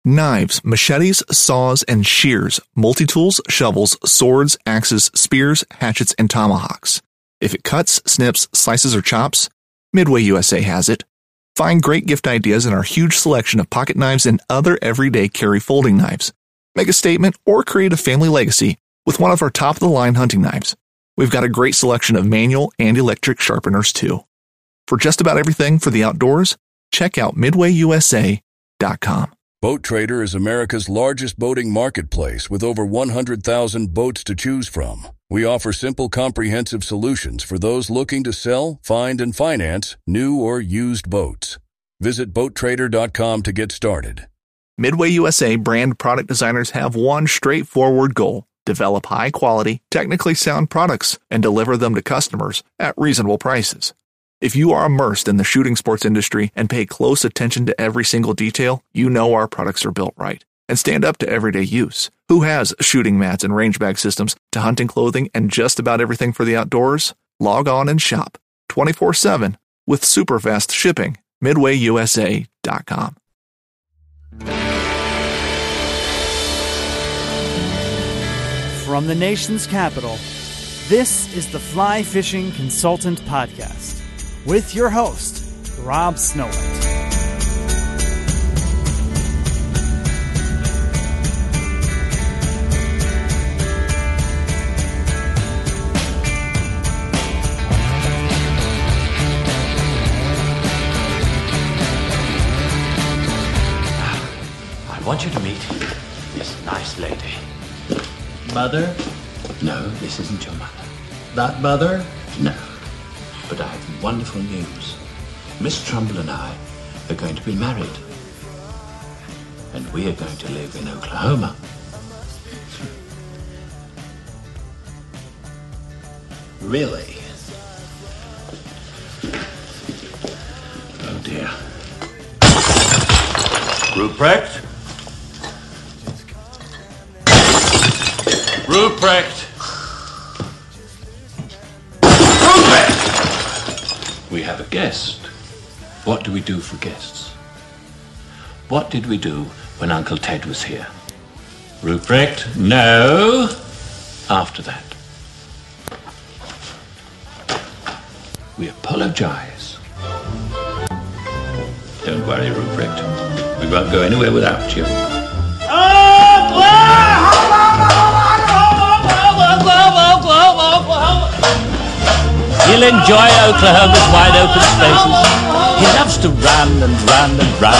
Knives, machetes, saws, and shears, multi-tools, shovels, swords, axes, spears, hatchets, and tomahawks. If it cuts, snips, slices, or chops, Midway USA has it. Find great gift ideas in our huge selection of pocket knives and other everyday carry folding knives. Make a statement or create a family legacy with one of our top-of-the-line hunting knives. We've got a great selection of manual and electric sharpeners, too. For just about everything for the outdoors, check out MidwayUSA.com. Boat Trader is America's largest boating marketplace with over 100,000 boats to choose from. We offer simple, comprehensive solutions for those looking to sell, find, and finance new or used boats. Visit BoatTrader.com to get started. Midway USA brand product designers have one straightforward goal: develop high-quality, technically sound products and deliver them to customers at reasonable prices. If you are immersed in the shooting sports industry and pay close attention to every single detail, you know our products are built right and stand up to everyday use. Who has shooting mats and range bag systems to hunting clothing and just about everything for the outdoors? Log on and shop 24/7 with super fast shipping. MidwayUSA.com. From the nation's capital, this is the Fly Fishing Consultant Podcast with your host, Rob Snowhite. I want you to meet this nice lady. Mother? No, this isn't your mother. That mother? No. But I have wonderful news. Miss Trumbull and I are going to be married. And we are going to live in Oklahoma. Really? Oh dear. Ruprecht? Ruprecht! We have a guest. What do we do for guests? What did we do when Uncle Ted was here? Ruprecht? No! After that, we apologize. Don't worry, Ruprecht. We won't go anywhere without you. He'll enjoy Oklahoma's wide open spaces. He loves to run and run and run.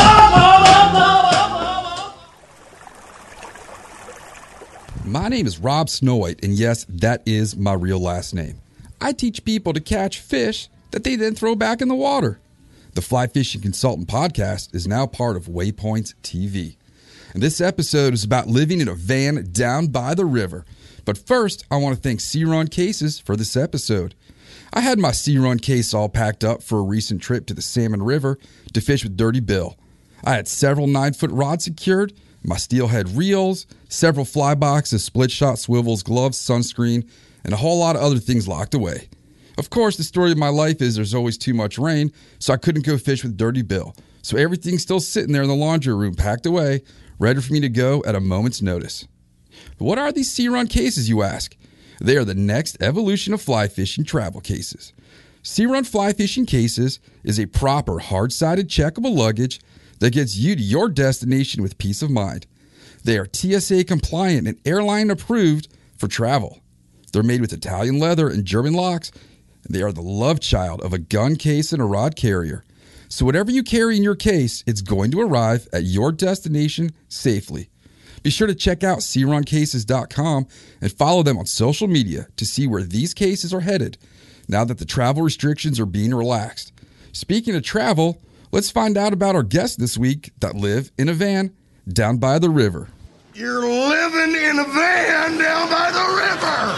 My name is Rob Snowhite, and yes, that is my real last name. I teach people to catch fish that they then throw back in the water. The Fly Fishing Consultant Podcast is now part of Waypoint TV. And this episode is about living in a van down by the river. But first, I want to thank Sea-Run Cases for this episode. I had my Sea-Run case all packed up for a recent trip to the Salmon River to fish with Dirty Bill. I had several 9-foot rods secured, my steelhead reels, several fly boxes, split shot swivels, gloves, sunscreen, and a whole lot of other things locked away. Of course, the story of my life is there's always too much rain, so I couldn't go fish with Dirty Bill. So everything's still sitting there in the laundry room, packed away, ready for me to go at a moment's notice. But what are these Sea-Run cases, you ask? They are the next evolution of fly fishing travel cases. Sea-Run Fly Fishing Cases is a proper hard-sided checkable luggage that gets you to your destination with peace of mind. They are TSA compliant and airline approved for travel. They're made with Italian leather and German locks. And they are the love child of a gun case and a rod carrier. So whatever you carry in your case, it's going to arrive at your destination safely. Be sure to check out SeaRunCases.com and follow them on social media to see where these cases are headed now that the travel restrictions are being relaxed. Speaking of travel, let's find out about our guests this week that live in a van down by the river. You're living in a van down by the river!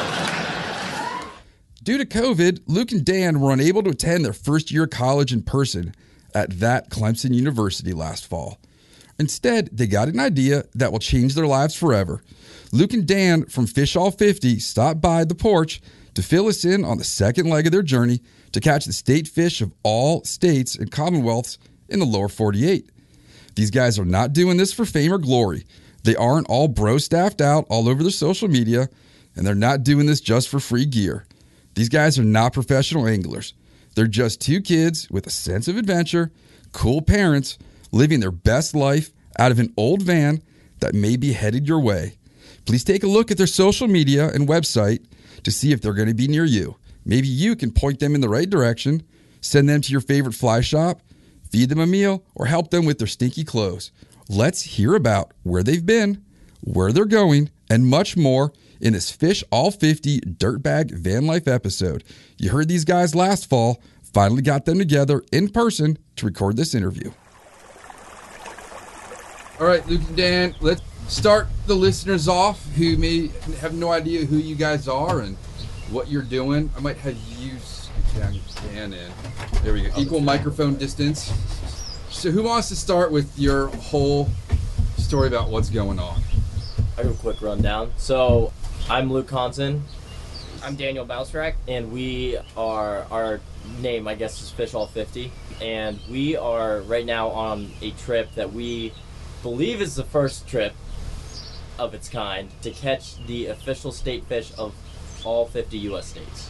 Due to COVID, Luke and Dan were unable to attend their first year of college in person at that Clemson University last fall. Instead, they got an idea that will change their lives forever. Luke and Dan from Fish All 50 stopped by the porch to fill us in on the second leg of their journey to catch the state fish of all states and commonwealths in the lower 48. These guys are not doing this for fame or glory. They aren't all bro staffed out all over their social media, and they're not doing this just for free gear. These guys are not professional anglers. They're just two kids with a sense of adventure, cool parents, living their best life out of an old van that may be headed your way. Please take a look at their social media and website to see if they're going to be near you. Maybe you can point them in the right direction, send them to your favorite fly shop, feed them a meal, or help them with their stinky clothes. Let's hear about where they've been, where they're going, and much more in this Fish All 50 Dirtbag Van Life episode. You heard these guys last fall, finally got them together in person to record this interview. All right, Luke and Dan, let's start the listeners off who may have no idea who you guys are and what you're doing. I might have you Dan in. There we go. Equal microphone distance. So who wants to start with your whole story about what's going on? I'll do a quick rundown. So I'm Luke Hansen. I'm Daniel Balsrak. And we are, our name I guess is Fish All 50. And we are right now on a trip that we believe is the first trip of its kind to catch the official state fish of all 50 U.S. states.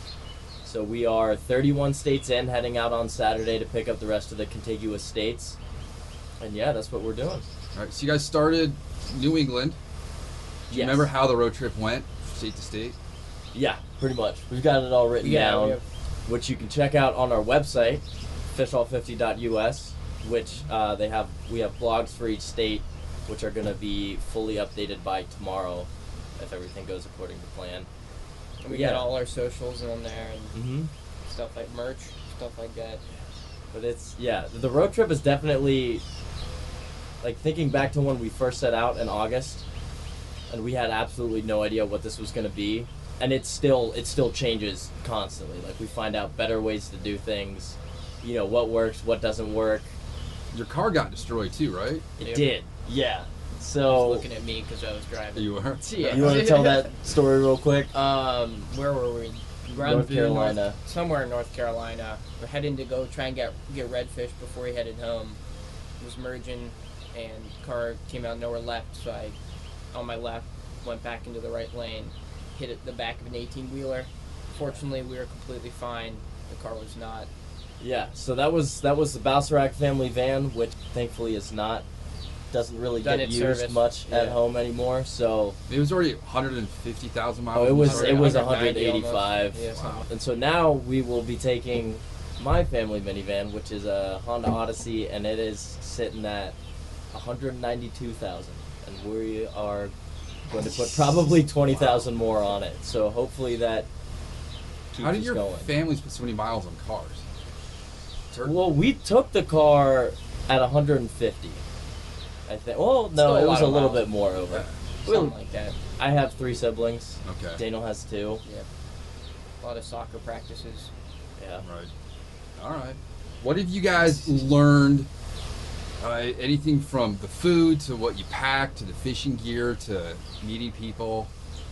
So we are 31 states in, heading out on Saturday to pick up the rest of the contiguous states. And yeah, that's what we're doing. All right, so you guys started New England. Do you remember how the road trip went, state to state? Yeah, pretty much. We've got it all written down, which you can check out on our website, fishall50.us, which we have blogs for each state, which are going to be fully updated by tomorrow if everything goes according to plan. We got all our socials on there and Mm-hmm. stuff like merch, stuff like that. But the road trip is definitely, like, thinking back to when we first set out in August, and we had absolutely no idea what this was going to be, and it still changes constantly. Like, we find out better ways to do things, you know, what works, what doesn't work. Your car got destroyed too, right? It did, yeah. So looking at me because I was driving. You were? Yeah. You want to tell that story real quick? Where were we? North Carolina. Somewhere in North Carolina. We're heading to go try and get redfish before we headed home. It was merging, and car came out nowhere left, so I, on my left, went back into the right lane, hit it the back of an 18-wheeler. Fortunately, we were completely fine. The car was not. Yeah, so that was the Balsarac family van, which thankfully doesn't really get used much at home anymore. So it was already 150,000 miles. Oh, it was 185. Almost. Yeah, wow. And so now we will be taking my family minivan, which is a Honda Odyssey, and it is sitting at 192,000, and we are going to put probably 20,000 more on it. So hopefully that keeps How did us your going. families put so many miles on cars? Well, we took the car at 150. I think. Well, no, it was a little bit more over. Something like that. I have 3 siblings. Okay. Daniel has 2. Yeah. A lot of soccer practices. Yeah. Right. All right. What have you guys learned? Anything from the food to what you packed to the fishing gear to meeting people?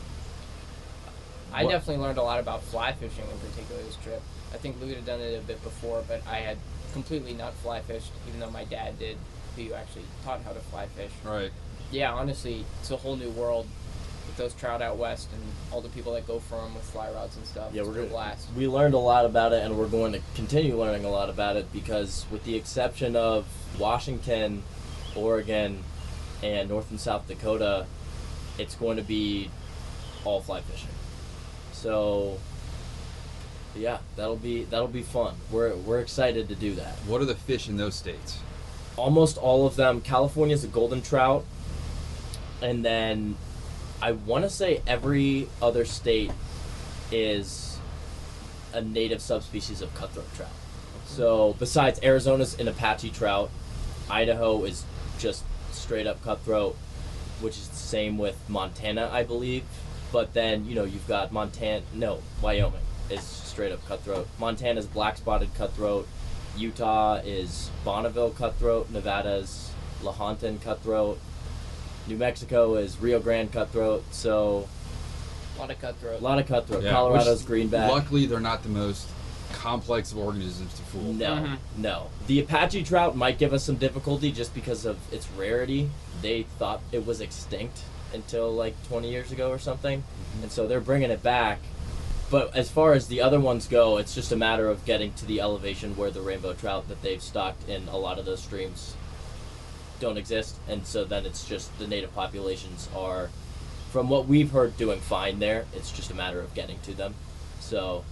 I definitely learned a lot about fly fishing in particular this trip. I think Lou had done it a bit before, but I had completely not fly fished, even though my dad did, who actually taught how to fly fish. Right. Yeah, honestly, it's a whole new world with those trout out west and all the people that go for them with fly rods and stuff. Yeah, it's a blast. We learned a lot about it, and we're going to continue learning a lot about it because, with the exception of Washington, Oregon, and North and South Dakota, it's going to be all fly fishing. So, yeah, that'll be fun. We're excited to do that. What are the fish in those states? Almost all of them. California's a golden trout, and then I want to say every other state is a native subspecies of cutthroat trout. So besides Arizona's an Apache trout, Idaho is just straight up cutthroat, which is the same with Montana, I believe. But then, you know, you've got Wyoming is straight up cutthroat. Montana's black spotted cutthroat. Utah is Bonneville cutthroat. Nevada's Lahontan cutthroat. New Mexico is Rio Grande cutthroat. So A lot of cutthroat. a lot of cutthroat. Yeah, Colorado's which, greenback. Luckily, they're not the most complex of organisms to fool. No, no. The Apache trout might give us some difficulty just because of its rarity. They thought it was extinct until like 20 years ago or something, and so they're bringing it back. But as far as the other ones go, it's just a matter of getting to the elevation where the rainbow trout that they've stocked in a lot of those streams don't exist, and so then it's just the native populations are, from what we've heard, doing fine there. It's just a matter of getting to them. So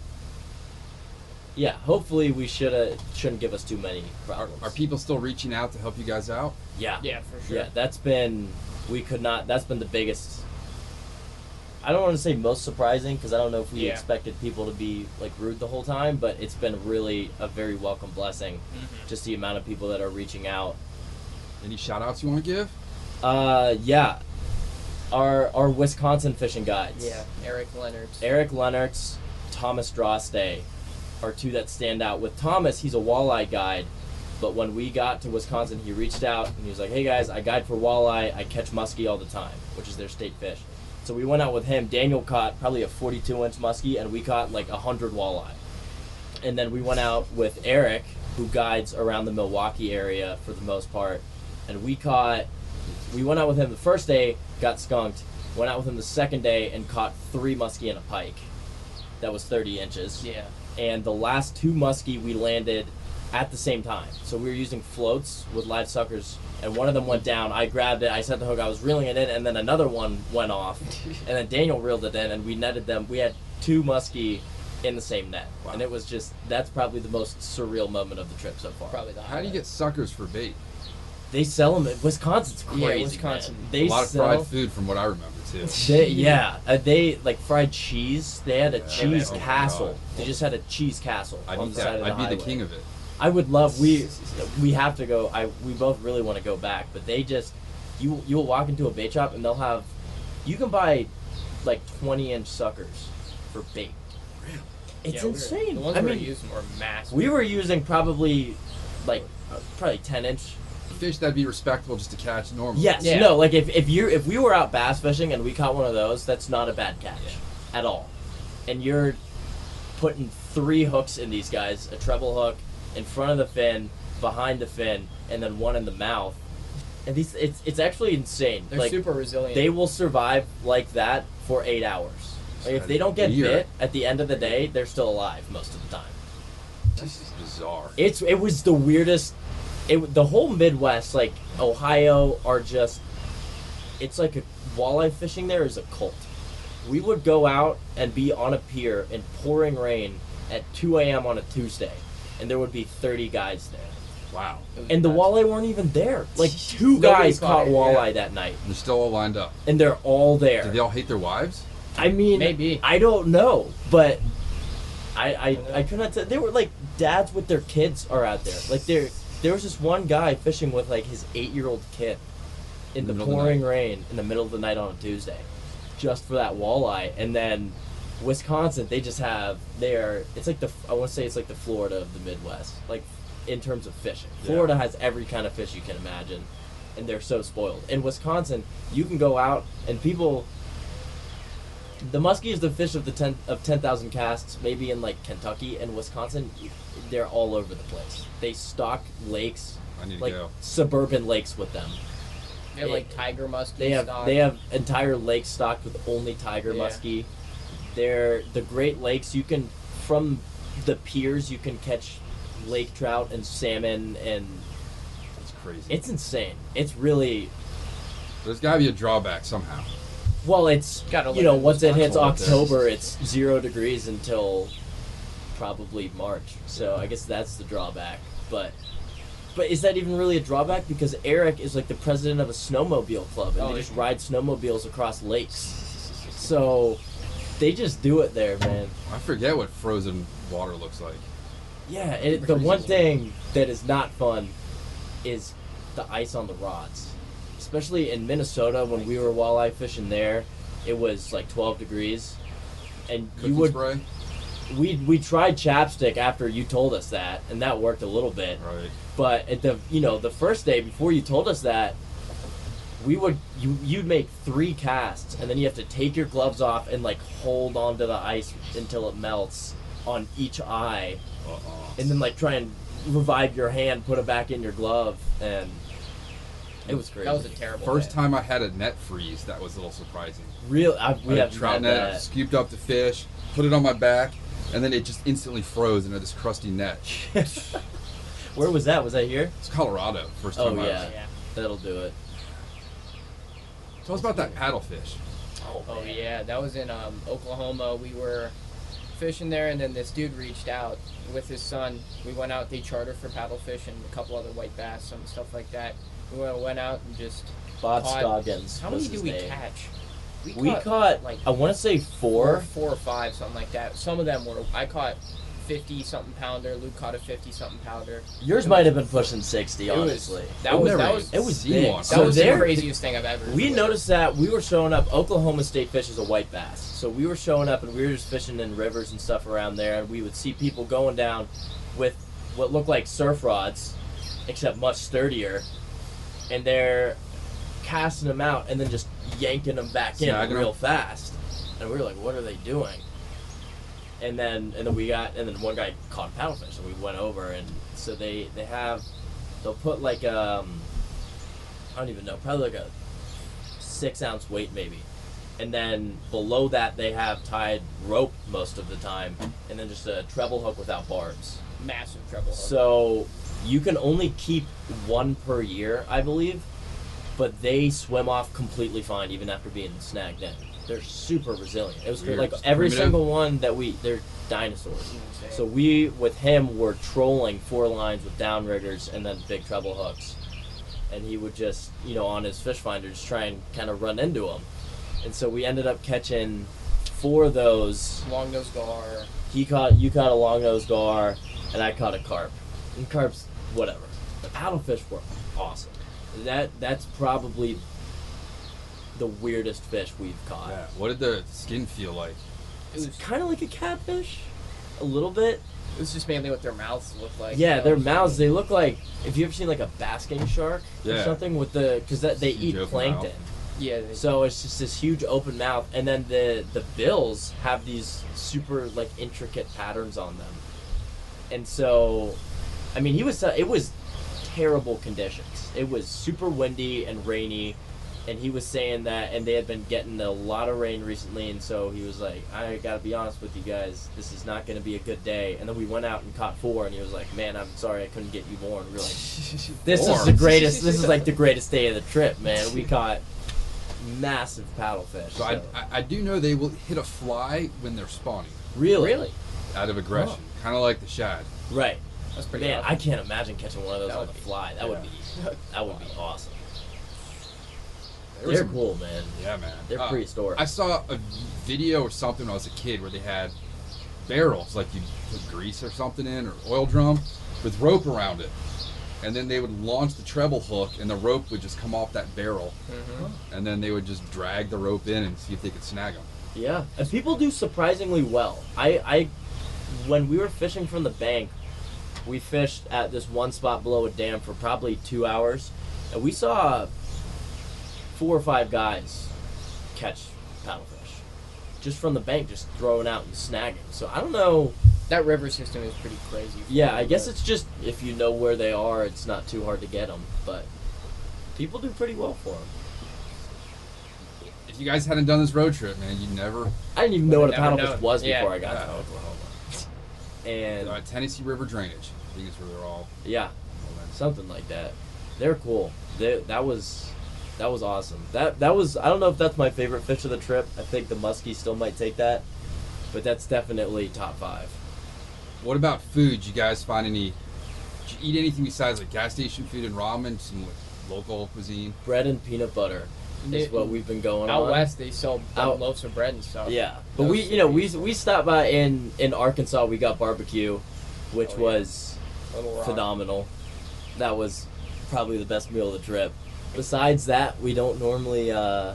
yeah, hopefully we shouldn't give us too many problems. Are people still reaching out to help you guys out? Yeah, for sure. Yeah, that's been the biggest. I don't want to say most surprising because I don't know if we expected people to be like rude the whole time, but it's been really a very welcome blessing, just the amount of people that are reaching out. Any shout outs you want to give? Yeah. Our Wisconsin fishing guides. Yeah, Eric Leonard's, Thomas Droste are two that stand out. With Thomas, he's a walleye guide, but when we got to Wisconsin, he reached out and he was like, "Hey guys, I guide for walleye. I catch muskie all the time," which is their state fish. So we went out with him. Daniel caught probably a 42-inch muskie, and we caught like 100 walleye. And then we went out with Eric, who guides around the Milwaukee area for the most part, and we went out with him the first day, got skunked. Went out with him the second day and caught 3 muskie and a pike. That was 30 inches. Yeah. And the last 2 muskie we landed at the same time. So we were using floats with live suckers, and one of them went down. I grabbed it, I set the hook, I was reeling it in, and then another one went off. And then Daniel reeled it in, and we netted them. We had 2 muskie in the same net. Wow. And it was just, that's probably the most surreal moment of the trip so far. Probably the How do you get suckers for bait? They sell them at Wisconsin's crazy. Yeah, Wisconsin. They a lot of sell, fried food from what I remember too. They like fried cheese. They had a cheese castle. They just had a cheese castle on the side of the highway. I'd be the king of it. I would love. We have to go. We both really want to go back, but they just you'll walk into a bait shop and they'll have. You can buy like 20-inch suckers for bait. Really? It's insane. The ones we were using were massive. We were using probably 10-inch. Fish that'd be respectable just to catch normally. Yes, yeah. No, like if we were out bass fishing and we caught one of those, that's not a bad catch at all. And you're putting 3 hooks in these guys, a treble hook in front of the fin, behind the fin, and then one in the mouth. And it's actually insane. They're super resilient. They will survive like that for 8 hours. Like if they don't get bit at the end of the day, they're still alive most of the time. This is bizarre. It was the weirdest. The whole Midwest, like Ohio, are just. It's like a walleye fishing there is a cult. We would go out and be on a pier in pouring rain at 2 a.m. on a Tuesday, and there would be 30 guys there. Wow. And the walleye weren't even there. Like 2 guys caught walleye that night. They're still all lined up. And they're all there. Do they all hate their wives? I mean, maybe. I don't know, but I could not tell. They were like dads with their kids are out there. Like there was this one guy fishing with like his 8-year-old kid in the pouring rain in the middle of the night on a Tuesday, just for that walleye. And then Wisconsin, they just have it's like I want to say it's like the Florida of the Midwest, like in terms of fishing. Florida has every kind of fish you can imagine, and they're so spoiled. In Wisconsin, you can go out and people. The muskie is the fish of 10,000 casts, maybe in like Kentucky and Wisconsin. They're all over the place. They stock lakes, like suburban lakes with them. They have like tiger muskie. They have entire lakes stocked with only tiger muskie. They're the Great Lakes. You can from the piers you can catch lake trout and salmon, and it's crazy. It's insane. It's really. There's got to be a drawback somehow. Well, it's once it hits October, it's 0 degrees until probably March. So I guess that's the drawback. But is that even really a drawback? Because Eric is like the president of a snowmobile club, and they just ride snowmobiles across lakes. So they just do it there, man. I forget what frozen water looks like. Yeah, the one thing that is not fun is the ice on the rods. Especially in Minnesota, when we were walleye fishing there, it was like 12 degrees, and you would. Spray? We tried chapstick after you told us that, and that worked a little bit. Right. But at the first day before you told us that, you'd make 3 casts, and then you have to take your gloves off and like hold onto the ice until it melts, on each eye, and then like try and revive your hand, put it back in your glove, and it was crazy. That was a terrible First day. time I had a net freeze, that was a little surprising. We I have had a trout had net, that. scooped up the fish, put it on my back, and then it just instantly froze into this crusty net. Where was that? Was that here? It's Colorado. First Oh time I yeah. was. That'll do it. Tell us about that paddlefish. Oh yeah, that was in Oklahoma. We were fishing there, and then this dude reached out with his son. We went out. They chartered for paddlefish and a couple other white bass, some stuff like that. We went out and just Bob caught- Scoggins. How was many his did we name. catch? We caught like I want to say four. four or five, something like that. Some of them were. I caught 50-something pounder. Luke caught a 50-something pounder. Yours might have been pushing 60, It was- honestly. That was it was seen big. one. That So was the there- craziest thing I've ever. We noticed that we were showing up. Oklahoma State fishes a white bass, so we were showing up and we were just fishing in rivers and stuff around there, and we would see people going down with what looked like surf rods, except much sturdier, and they're casting them out and then just yanking them back in Snagging real them. fast, and we were like, "What are they doing?" And then one guy caught a paddlefish, and we went over, and so they'll put like I don't even know, probably like a 6-ounce weight maybe, and then below that they have tied rope most of the time, and then just a treble hook without barbs. massive treble hook. So you can only keep one per year, I believe, but they swim off completely fine even after being snagged in. They're super resilient. It was Weird. like Just every primitive. single one that they're dinosaurs. Insane. So we, with him, were trolling 4 lines with downriggers and then big treble hooks. And he would just, on his fish finder, just try and kind of run into them. And so we ended up catching 4 of those. Long nose gar. You caught a long nose gar, and I caught a carp. And carps, whatever. The paddlefish were awesome. That's probably the weirdest fish we've caught. Yeah. What did the skin feel like? It was kind of like a catfish, a little bit. It was just mainly what their mouths looked like. Yeah, you know, their so- mouths, they look like, if you ever seen like a basking shark or Yeah. something with because they Huge eat open plankton. mouth. Yeah. So it's just this huge open mouth, and then the bills have these super like intricate patterns on them. And so, I mean, it was terrible conditions. It was super windy and rainy, and he was saying that, and they had been getting a lot of rain recently, and so he was like, I gotta be honest with you guys, this is not gonna be a good day. And then we went out and caught 4, and he was like, man, I'm sorry I couldn't get you more. And we were like, this is the greatest, this is like the greatest day of the trip, man. We caught massive paddlefish. So I do know they will hit a fly when they're spawning Really? out of aggression, kind of like the shad. Right. That's pretty Man, awesome. I can't imagine catching one of those That on would a be- fly. That would be awesome. There was They're some- cool, man. Yeah, man. They're prehistoric. I saw a video or something when I was a kid where they had barrels, like you put grease or something in, or oil drum, with rope around it. And then they would launch the treble hook, and the rope would just come off that barrel. And then they would just drag the rope in and see if they could snag them. Yeah, and people do surprisingly well. When we were fishing from the bank, we fished at this one spot below a dam for probably 2 hours, and we saw 4 or 5 guys catch paddlefish just from the bank, just throwing out and snagging. So I don't know. That river system is pretty crazy. Yeah, I guess it's just if you know where they are, it's not too hard to get them. But people do pretty well for them. If you guys hadn't done this road trip, man, you'd never. I didn't even know what a Never paddlefish known. was Yeah. before I got Yeah. to Oklahoma. And Tennessee River drainage. I think it's where they're all. yeah, something like that. They're cool. That was awesome. That was, I don't know if that's my favorite fish of the trip. I think the muskie still might take that, but that's definitely top 5. What about food? You guys find any? Did you eat anything besides like gas station food and ramen? Some like, local cuisine. Bread and peanut butter is what we've been going Out on. west, they sell Out- loaves of bread and stuff. Yeah, but That we was we stopped by in Arkansas. We got barbecue, which Oh, yeah. was Little Rock. phenomenal. That was probably the best meal of the trip. Besides that, we don't normally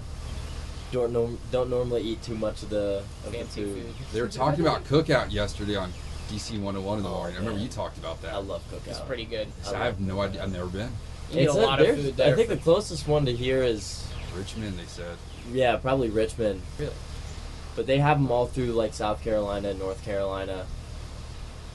don't normally eat too much of the Fancy food. They were talking about cookout yesterday on DC 101 in the Oh, morning. I remember man. you talked about that. I love cookout. It's pretty good. I have no idea. I've never been. You get a lot of food there. I think the closest one to here is Richmond, they said. probably Richmond. Really? But they have them all through like South Carolina and North Carolina.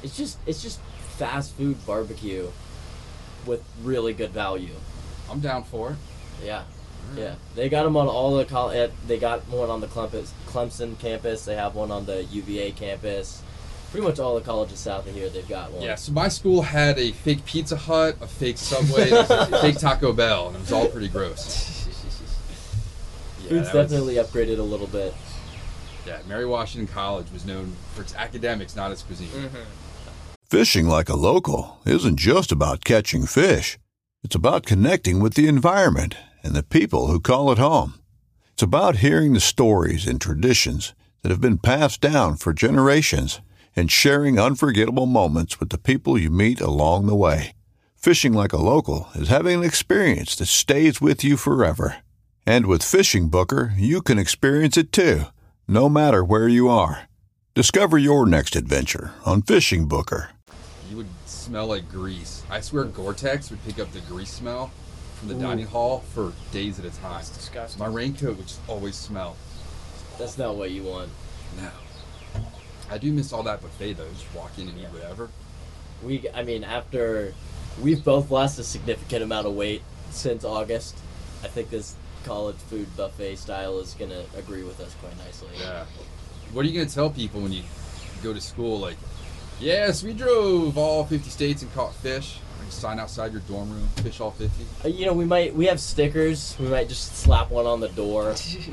It's just fast food barbecue with really good value. I'm down for it. Yeah. Yeah, they got them on all the they got one on the Clemson campus. They have one on the UVA campus. Pretty much all the colleges south of here, they've got one. Yeah, so my school had a fake Pizza Hut, a fake Subway, and a fake Taco Bell, and it was all pretty gross. Food's definitely upgraded a little bit. Yeah, Mary Washington College was known for its academics, not its cuisine. Mm-hmm. Fishing like a local isn't just about catching fish. It's about connecting with the environment and the people who call it home. It's about hearing the stories and traditions that have been passed down for generations and sharing unforgettable moments with the people you meet along the way. Fishing like a local is having an experience that stays with you forever. And with Fishing Booker, you can experience it too, no matter where you are. Discover your next adventure on Fishing Booker. You would smell like grease. I swear Gore-Tex would pick up the grease smell from the dining hall for days at a time. That's disgusting. My raincoat would just always smell. That's not what you want. No. I do miss all that buffet though. Just walk in and eat whatever. After we've both lost a significant amount of weight since August, I think this college food buffet style is going to agree with us quite nicely. Yeah. What are you going to tell people when you go to school? Like, yes, we drove all 50 states and caught fish. Sign outside your dorm room, fish all 50. We have stickers. We might just slap one on the door.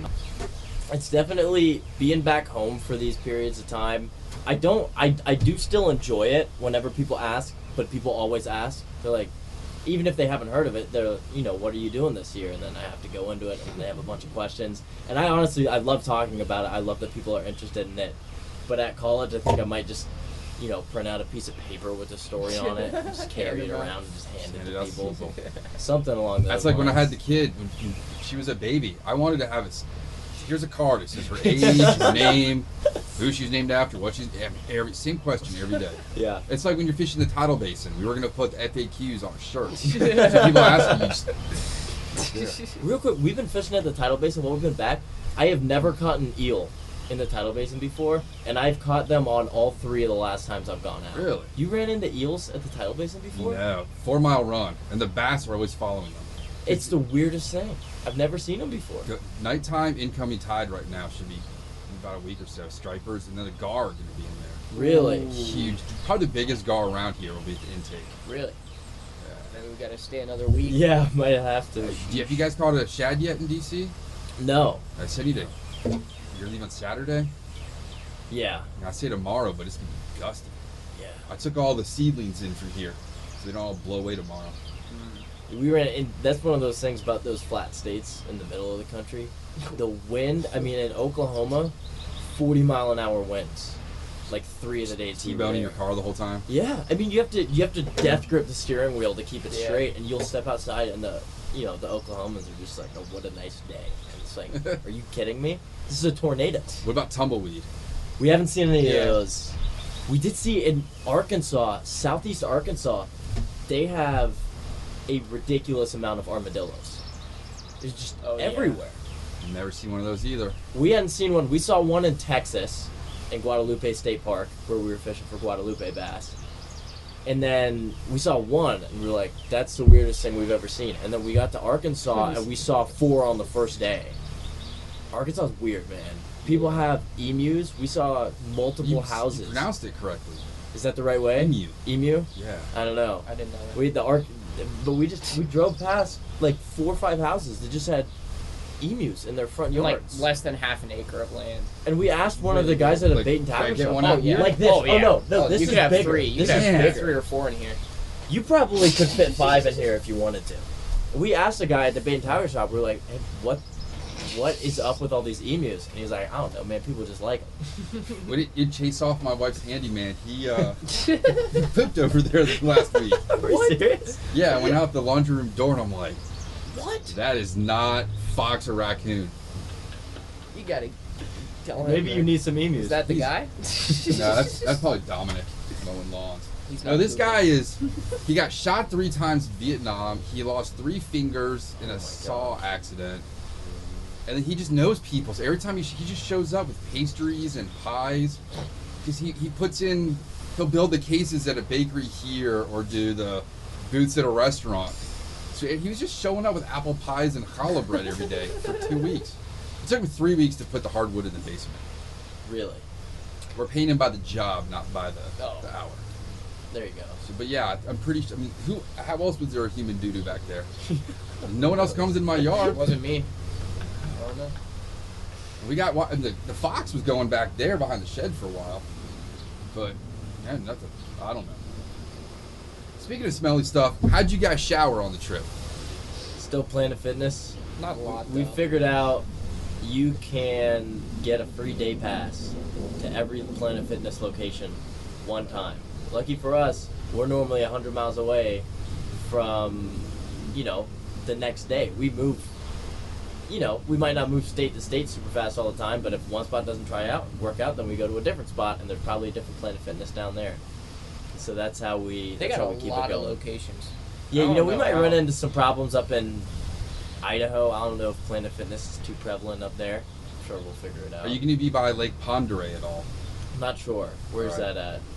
It's definitely being back home for these periods of time. I do still enjoy it whenever people ask, but people always ask. They're like, even if they haven't heard of it, they're, what are you doing this year? And then I have to go into it, and they have a bunch of questions. And I love talking about it. I love that people are interested in it. But at college, I think I might just, print out a piece of paper with a story on it, and just carry it around and just hand it to people. Something along those lines. That's like when I had the kid, when she was a baby. I wanted to have it. Here's a card. It says her age, her name, who she's named after, what she's... same question every day. Yeah. It's like when you're fishing the tidal basin. We were going to put the FAQs on our shirts. So people ask you... Real quick, we've been fishing at the tidal basin while we've been back. I have never caught an eel in the tidal basin before, and I've caught them on all 3 of the last times I've gone out. Really? You ran into eels at the tidal basin before? No. 4 Mile Run. And the bass are always following them. It's the weirdest thing. I've never seen them before. The nighttime incoming tide right now should be in about a week or so. Stripers, and then the gar are going to be in there. Really? Huge. Probably the biggest gar around here will be at the intake. Really? Yeah. Maybe we got to stay another week. Yeah, might have to. Have you guys caught a shad yet in D.C.? No. I said you're leaving on Saturday? Yeah. I say tomorrow, but it's going to be gusty. Yeah. I took all the seedlings in from here, so they don't all blow away tomorrow. We ran in. That's one of those things about those flat states in the middle of the country. The wind. In Oklahoma, 40-mile-an-hour winds, like 3 of the days. T-boning your car the whole time. Yeah, you have to death grip the steering wheel to keep it straight, and you'll step outside, and the Oklahomans are just like, oh, what a nice day. And it's like, are you kidding me? This is a tornado. What about tumbleweed? We haven't seen any of those. We did see in Arkansas, southeast Arkansas, they have a ridiculous amount of armadillos. It's just everywhere. I've never seen one of those either. We hadn't seen one. We saw one in Texas, in Guadalupe State Park, where we were fishing for Guadalupe bass. And then we saw one, and we were like, that's the weirdest thing we've ever seen. And then we got to Arkansas, and we saw 4 on the first day. Arkansas is weird, man. People have emus. We saw multiple houses. You pronounced it correctly. Is that the right way? Emu. Yeah. I don't know. I didn't know that. We drove past like 4 or 5 houses that just had emus in their front yards. Like less than half an acre of land. And we asked one of the guys at a bait and tackle shop. Like this. Oh, yeah. No, this you is could have bigger. 3. You This could is have bigger. 3 or 4 in here. You probably could fit 5 in here if you wanted to. We asked the guy at the bait and tackle shop. We were like, hey, what is up with all these emus? And he's like, I don't know, man. People just like them. When it chased off my wife's handyman, he pooped over there last week. Are you serious? Yeah, I went out the laundry room door and I'm like, what? That is not fox or raccoon. You gotta tell him. Maybe you need some emus. Is that the guy? No, that's probably Dominic mowing lawns. No, this guy he got shot 3 times in Vietnam. He lost 3 fingers in a saw accident. And then he just knows people. So every time he just shows up with pastries and pies. Because he puts in he'll build the cases at a bakery here or do the booths at a restaurant. So he was just showing up with apple pies and challah bread every day for 2 weeks. It took him 3 weeks to put the hardwood in the basement. Really? We're paying him by the job, not by the hour. There you go. So, but yeah, I'm pretty sure. I mean, how else was there a human doo-doo back there? No one else comes in my yard. It wasn't me. I don't know. We got and the fox was going back there behind the shed for a while, but man, nothing. I don't know. Speaking of smelly stuff, how'd you guys shower on the trip? Still Planet Fitness. Not a lot. We figured out you can get a free day pass to every Planet Fitness location one time. Lucky for us, we're normally 100 miles away from, the next day. We move, we might not move state to state super fast all the time, but if one spot doesn't work out, then we go to a different spot, and there's probably a different Planet Fitness down there. So that's how we They got a keep lot it of going. locations. Yeah, we might run into some problems up in Idaho. I don't know if Planet Fitness is too prevalent up there. I'm sure we'll figure it out. Are you going to be by Lake Pondere at all? I'm not sure. Where's All right. that at?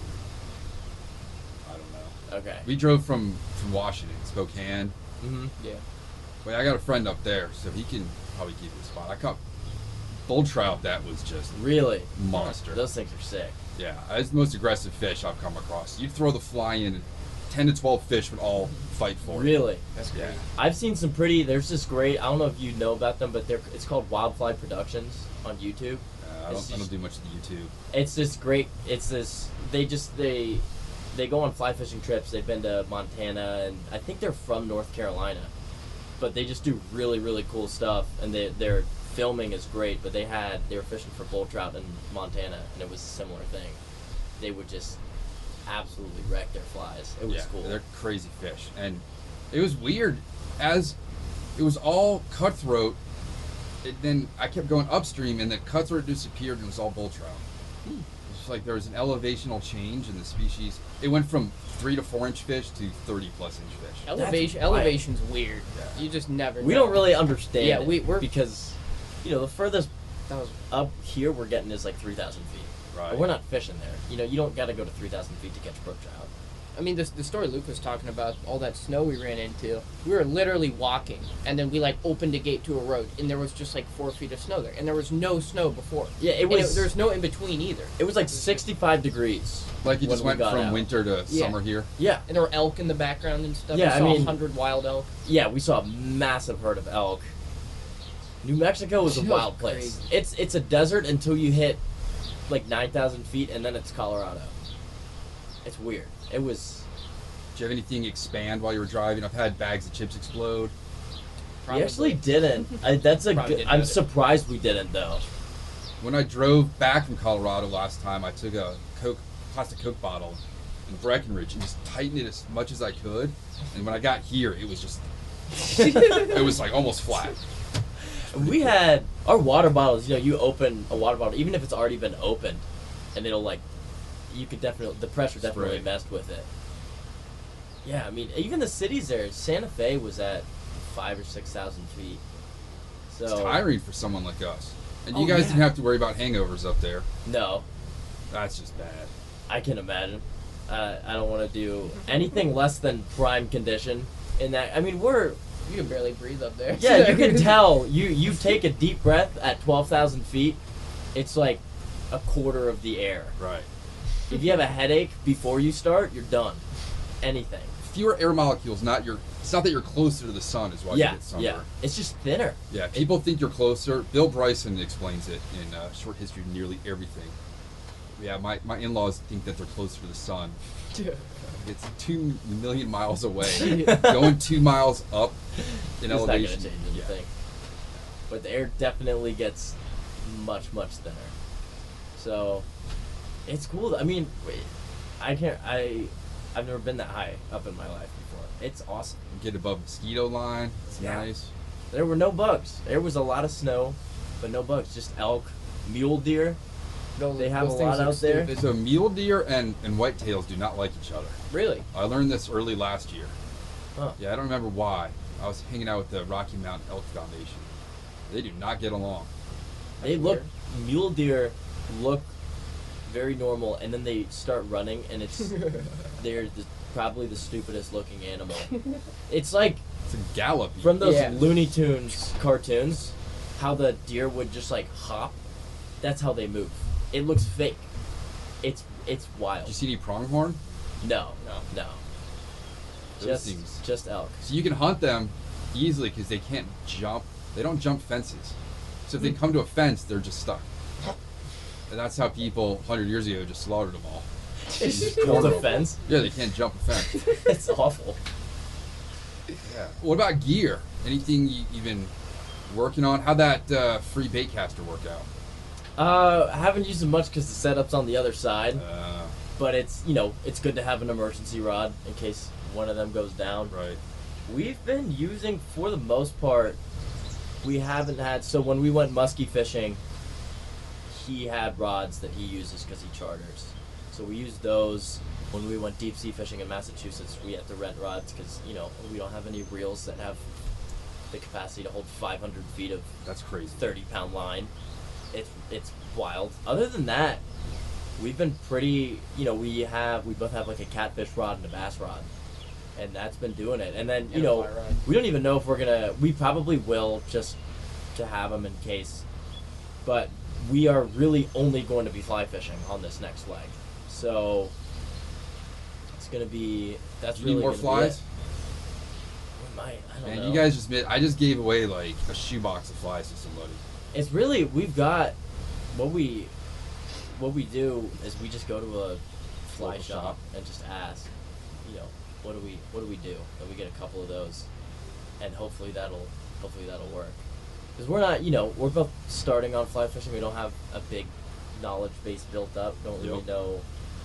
I don't know. Okay. We drove from Washington, Spokane. Mm-hmm. Yeah. Well, I got a friend up there, so he can probably keep the spot. I caught bull trout that was just Really? monster. Those things are sick. Yeah, it's the most aggressive fish I've come across. You'd throw the fly in, and 10 to 12 fish would all fight for it. Really? That's great. Yeah. I've seen some pretty. There's this great. I don't know if you know about them, but it's called Wildfly Productions on YouTube. I don't do much of the YouTube. It's this great. It's this. They go on fly fishing trips. They've been to Montana, and I think they're from North Carolina, but they just do really, really cool stuff. And their filming is great. But they were fishing for bull trout in Montana, and it was a similar thing. They would just absolutely wreck their flies. It was cool. They're crazy fish, and it was weird. As it was all cutthroat, then I kept going upstream, and the cutthroat disappeared, and it was all bull trout. It's just like there was an elevational change in the species. It went from 3 to 4 inch fish to 30+ inch fish. Elevation's weird. You just never know. We don't really understand. Yeah, it we're because the furthest up here we're getting is like 3,000 feet. Right. But we're not fishing there. You don't got to go to 3,000 feet to catch brook trout. I mean, the story Luke was talking about, all that snow we ran into, we were literally walking, and then we, opened a gate to a road, and there was just, 4 feet of snow there, and there was no snow before. Yeah, there was no in between either. It was 65 degrees. Like you just when we went got from out. winter to summer here. Yeah. And there were elk in the background and stuff. Yeah, we saw I mean- 100 wild elk. Yeah, we saw a massive herd of elk. New Mexico is a Just wild place. It's a desert until you hit 9,000 feet, and then it's Colorado. It's weird. It was. Did you have anything expand while you were driving? I've had bags of chips explode. We actually didn't. I'm surprised we didn't though. When I drove back from Colorado last time, I took a plastic Coke bottle in Breckenridge and just tightened it as much as I could. And when I got here, it was just, it was almost flat. We had our water bottles. You open a water bottle, even if it's already been opened, and it'll you could definitely, the pressure definitely messed with it. Yeah, I mean, even the cities there. Santa Fe was at 5,000 or 6,000 feet. So It's tiring for someone like us. And you guys didn't have to worry about hangovers up there. No, That's just bad. I can imagine. I don't want to do anything less than prime condition. In that, I mean, You can barely breathe up there. Yeah, you can tell. You take a deep breath at 12,000 feet. It's like a quarter of the air. Right. If you have a headache before you start, you're done. Anything. Fewer air molecules, it's not that you're closer to the sun is why you get sunburn. Yeah, it's just thinner. Yeah, people think you're closer. Bill Bryson explains it in Short History of Nearly Everything. Yeah, my in-laws think that they're closer to the sun. It's 2 million miles away. Going 2 miles up in It's elevation. not going to change anything. But the air definitely gets much, much thinner. So, it's cool. I mean, I've never been that high up in my life before. It's awesome. Get above mosquito line. It's nice. There were no bugs. There was a lot of snow, but no bugs. Just elk, mule deer. They have a lot out there. So mule deer and whitetails do not like each other. Really? I learned this early last year. Huh. Yeah, I don't remember why. I was hanging out with the Rocky Mountain Elk Foundation. They do not get along. Mule deer look very normal, and then they start running, and they're probably the stupidest looking animal. It's like It's a gallop. from those Looney Tunes cartoons, how the deer would just like hop. That's how they move. It looks fake. It's wild. Did you see any pronghorn? No. Those things. Just elk. So you can hunt them easily because they can't jump. They don't jump fences. So if they come to a fence, they're just stuck. And that's how people 100 years ago just slaughtered them all. Build a fence? Yeah, they can't jump a fence. It's awful. Yeah. What about gear? Anything you've been working on? How'd that free baitcaster work out? I haven't used it much because the setup's on the other side. But it's good to have an emergency rod in case one of them goes down. Right. We've been using, for the most part, we haven't had. So when we went muskie fishing, he had rods that he uses because he charters. So we used those. When we went deep sea fishing in Massachusetts, we had to rent rods because we don't have any reels that have the capacity to hold 500 feet of that's crazy 30-pound line. It's wild. Other than that, we've been pretty. We both have like a catfish rod and a bass rod, and that's been doing it. And then we don't even know if we're gonna. We probably will just to have them in case, but we are really only going to be fly fishing on this next leg. So it's gonna be. That's you really need more flies. We might. I don't know. Man, you guys I just gave away like a shoebox of flies to somebody. It's really we've got what we do is we just go to a fly shop and just ask, what do we do? And we get a couple of those, and hopefully that'll work. Because we're not, we're both starting on fly fishing. We don't have a big knowledge base built up. Don't really know.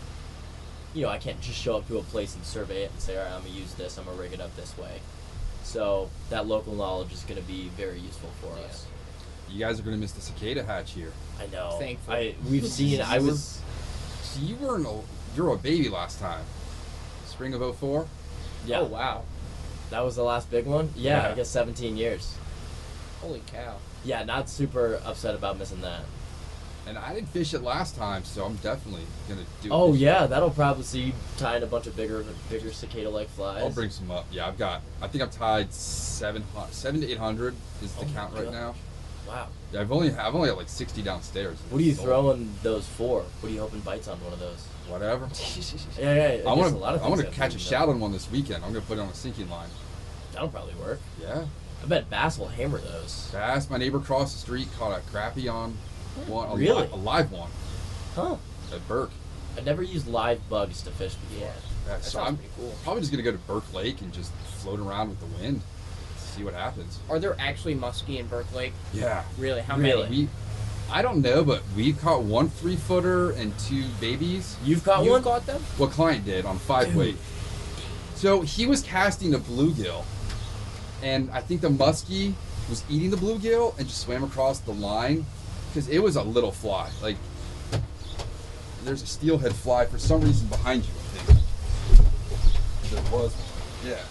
I can't just show up to a place and survey it and say, all right, I'm gonna use this. I'm gonna rig it up this way. So that local knowledge is gonna be very useful for us. You guys are going to miss the cicada hatch here. I know. Thankfully. We've seen. So you were a baby last time. Spring of 04? Yeah. Oh, wow. That was the last big one? Yeah, I guess 17 years. Holy cow. Yeah, not super upset about missing that. And I didn't fish it last time, so I'm definitely going to do it. Oh, yeah, that'll probably see you tying a bunch of bigger cicada-like flies. I'll bring some up. Yeah, I think I've tied 7 to 800 is the count right now. Wow. Yeah, I've only had like 60 downstairs. What are you throwing those for? What are you hoping bites on one of those? Whatever. Yeah. I want to catch a shallow one this weekend. I'm going to put it on a sinking line. That'll probably work. Yeah. I bet bass will hammer those. Bass. My neighbor across the street caught a crappie on one. Really? A live one. Huh. At Burke. I've never used live bugs to fish before. Yeah. So I'm probably just going to go to Burke Lake and just float around with the wind. See what happens. Are there actually muskie in Burke Lake? Yeah. Really? How many? I don't know, but we caught 1 3-footer and 2 babies. You've caught one? You caught them? Well, client did on 5-weight. So he was casting a bluegill, and I think the muskie was eating the bluegill and just swam across the line because it was a little fly. Like, there's a steelhead fly for some reason behind you, I think. There was one. Yeah.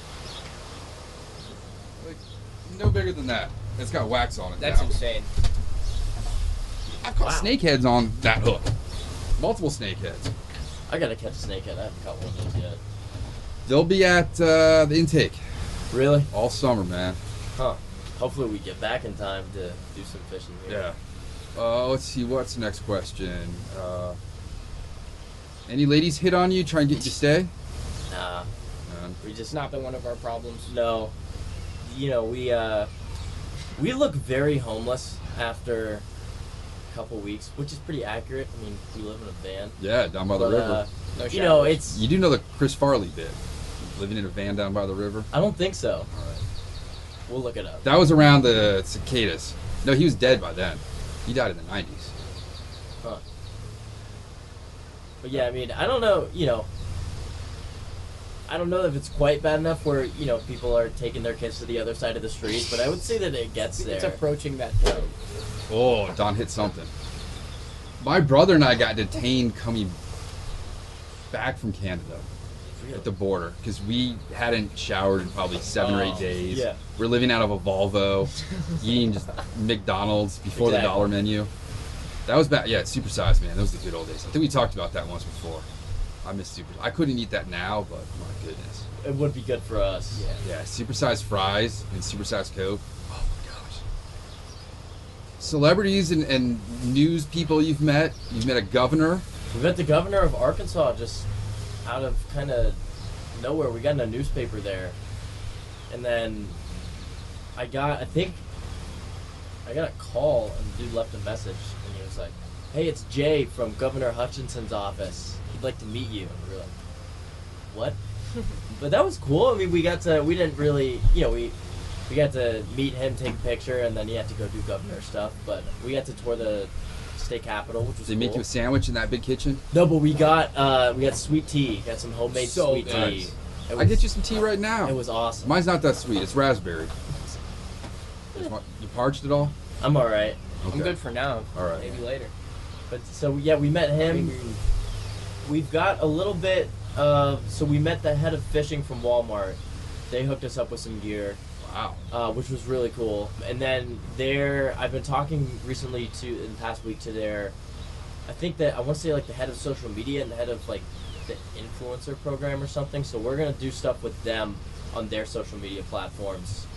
No bigger than that. It's got wax on it. That's now. insane. I've caught snakeheads on that hook. Multiple snakeheads. I gotta catch a snakehead. I haven't caught one of those yet. They'll be at the intake. Really? All summer, man. Huh. Hopefully we get back in time to do some fishing here. Yeah. Let's see. What's the next question? Any ladies hit on you, try and get you to stay? Nah. We just not been one of our problems. No. We look very homeless after a couple weeks, which is pretty accurate. I mean, we live in a van. Yeah, down by the river. It's... You do know the Chris Farley bit? Living in a van down by the river? I don't think so. All right. We'll look it up. That was around the cicadas. No, he was dead by then. He died in the 90s. Huh. But yeah, I mean, I don't know, I don't know if it's quite bad enough where, people are taking their kids to the other side of the street, but I would say that it gets there. It's approaching that point. Oh, Don hit something. My brother and I got detained coming back from Canada at the border because we hadn't showered in probably 7 or 8 days. Yeah. We're living out of a Volvo, eating just McDonald's before the dollar menu. That was bad. Yeah, supersized, man. Those were the good old days. I think we talked about that once before. I miss super. I couldn't eat that now, but my goodness. It would be good for us. Yeah, supersized fries and supersized Coke. Oh my gosh. Celebrities and news people you've met. You've met a governor. We met the governor of Arkansas just out of kind of nowhere. We got in a newspaper there. And then I got a call, and the dude left a message, and he was like, "Hey, it's Jay from Governor Hutchinson's office. He'd like to meet you." And we were like, "What?" But that was cool. I mean, we got to meet him, take a picture, and then he had to go do governor stuff. But we got to tour the state capitol, which was Did they make you a sandwich in that big kitchen? No, but we got sweet tea. Got some homemade sweet tea. I get you some tea right now. It was awesome. Mine's not that sweet. It's raspberry. You parched it all? I'm all right. Okay. I'm good for now. All right. Maybe later. But so yeah, we met him. We've got a little bit of. So we met the head of fishing from Walmart. They hooked us up with some gear. Wow. Which was really cool. And then I've been talking recently in the past week to I think that I want to say like the head of social media and the head of like the influencer program or something. So we're gonna do stuff with them on their social media platforms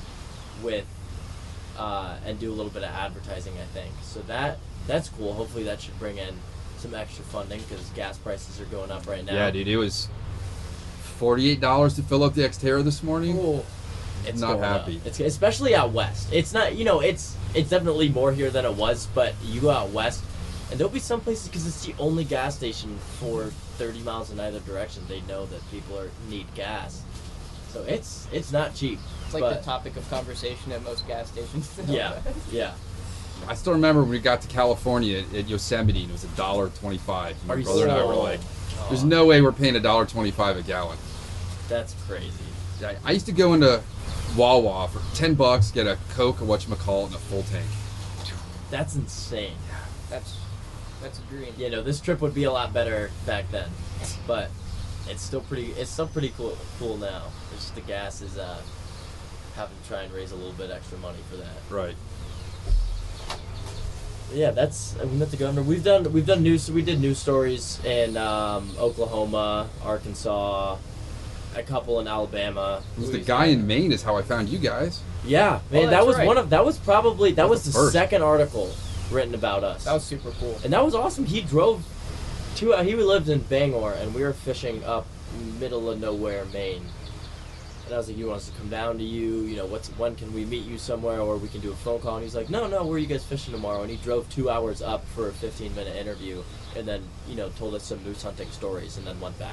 and do a little bit of advertising, I think. So that's cool. Hopefully that should bring in some extra funding because gas prices are going up right now. Yeah, dude, it was $48 to fill up the Xterra this morning. Cool. It's not going happy. Up. It's especially out west. It's not, it's definitely more here than it was, but you go out west, and there'll be some places because it's the only gas station for 30 miles in either direction. They know that people need gas, so it's not cheap. It's like the topic of conversation at most gas stations. Yeah. I still remember when we got to California at Yosemite, and it was $1.25. My brother and I were like, "There's no way we're paying $1.25 a gallon." That's crazy. Yeah, I used to go into Wawa for $10, get a Coke, a whatchamacallit, and a full tank. That's insane. That's a dream. This trip would be a lot better back then, but it's still pretty cool now. It's just the gas is having to try and raise a little bit extra money for that. Right. Yeah, we met the governor. We've done news. So we did news stories in Oklahoma, Arkansas, a couple in Alabama. It was the guy in Maine is how I found you guys. Yeah, man, that was right. That was the first. second article written about us. That was super cool. And that was awesome. He drove he lived in Bangor, and we were fishing up middle of nowhere, Maine. And I was like, "You want us to come down to you? When can we meet you somewhere, or we can do a phone call?" And he's like, "No, where are you guys fishing tomorrow?" And he drove 2 hours up for a 15-minute interview, and then told us some moose hunting stories, and then went back.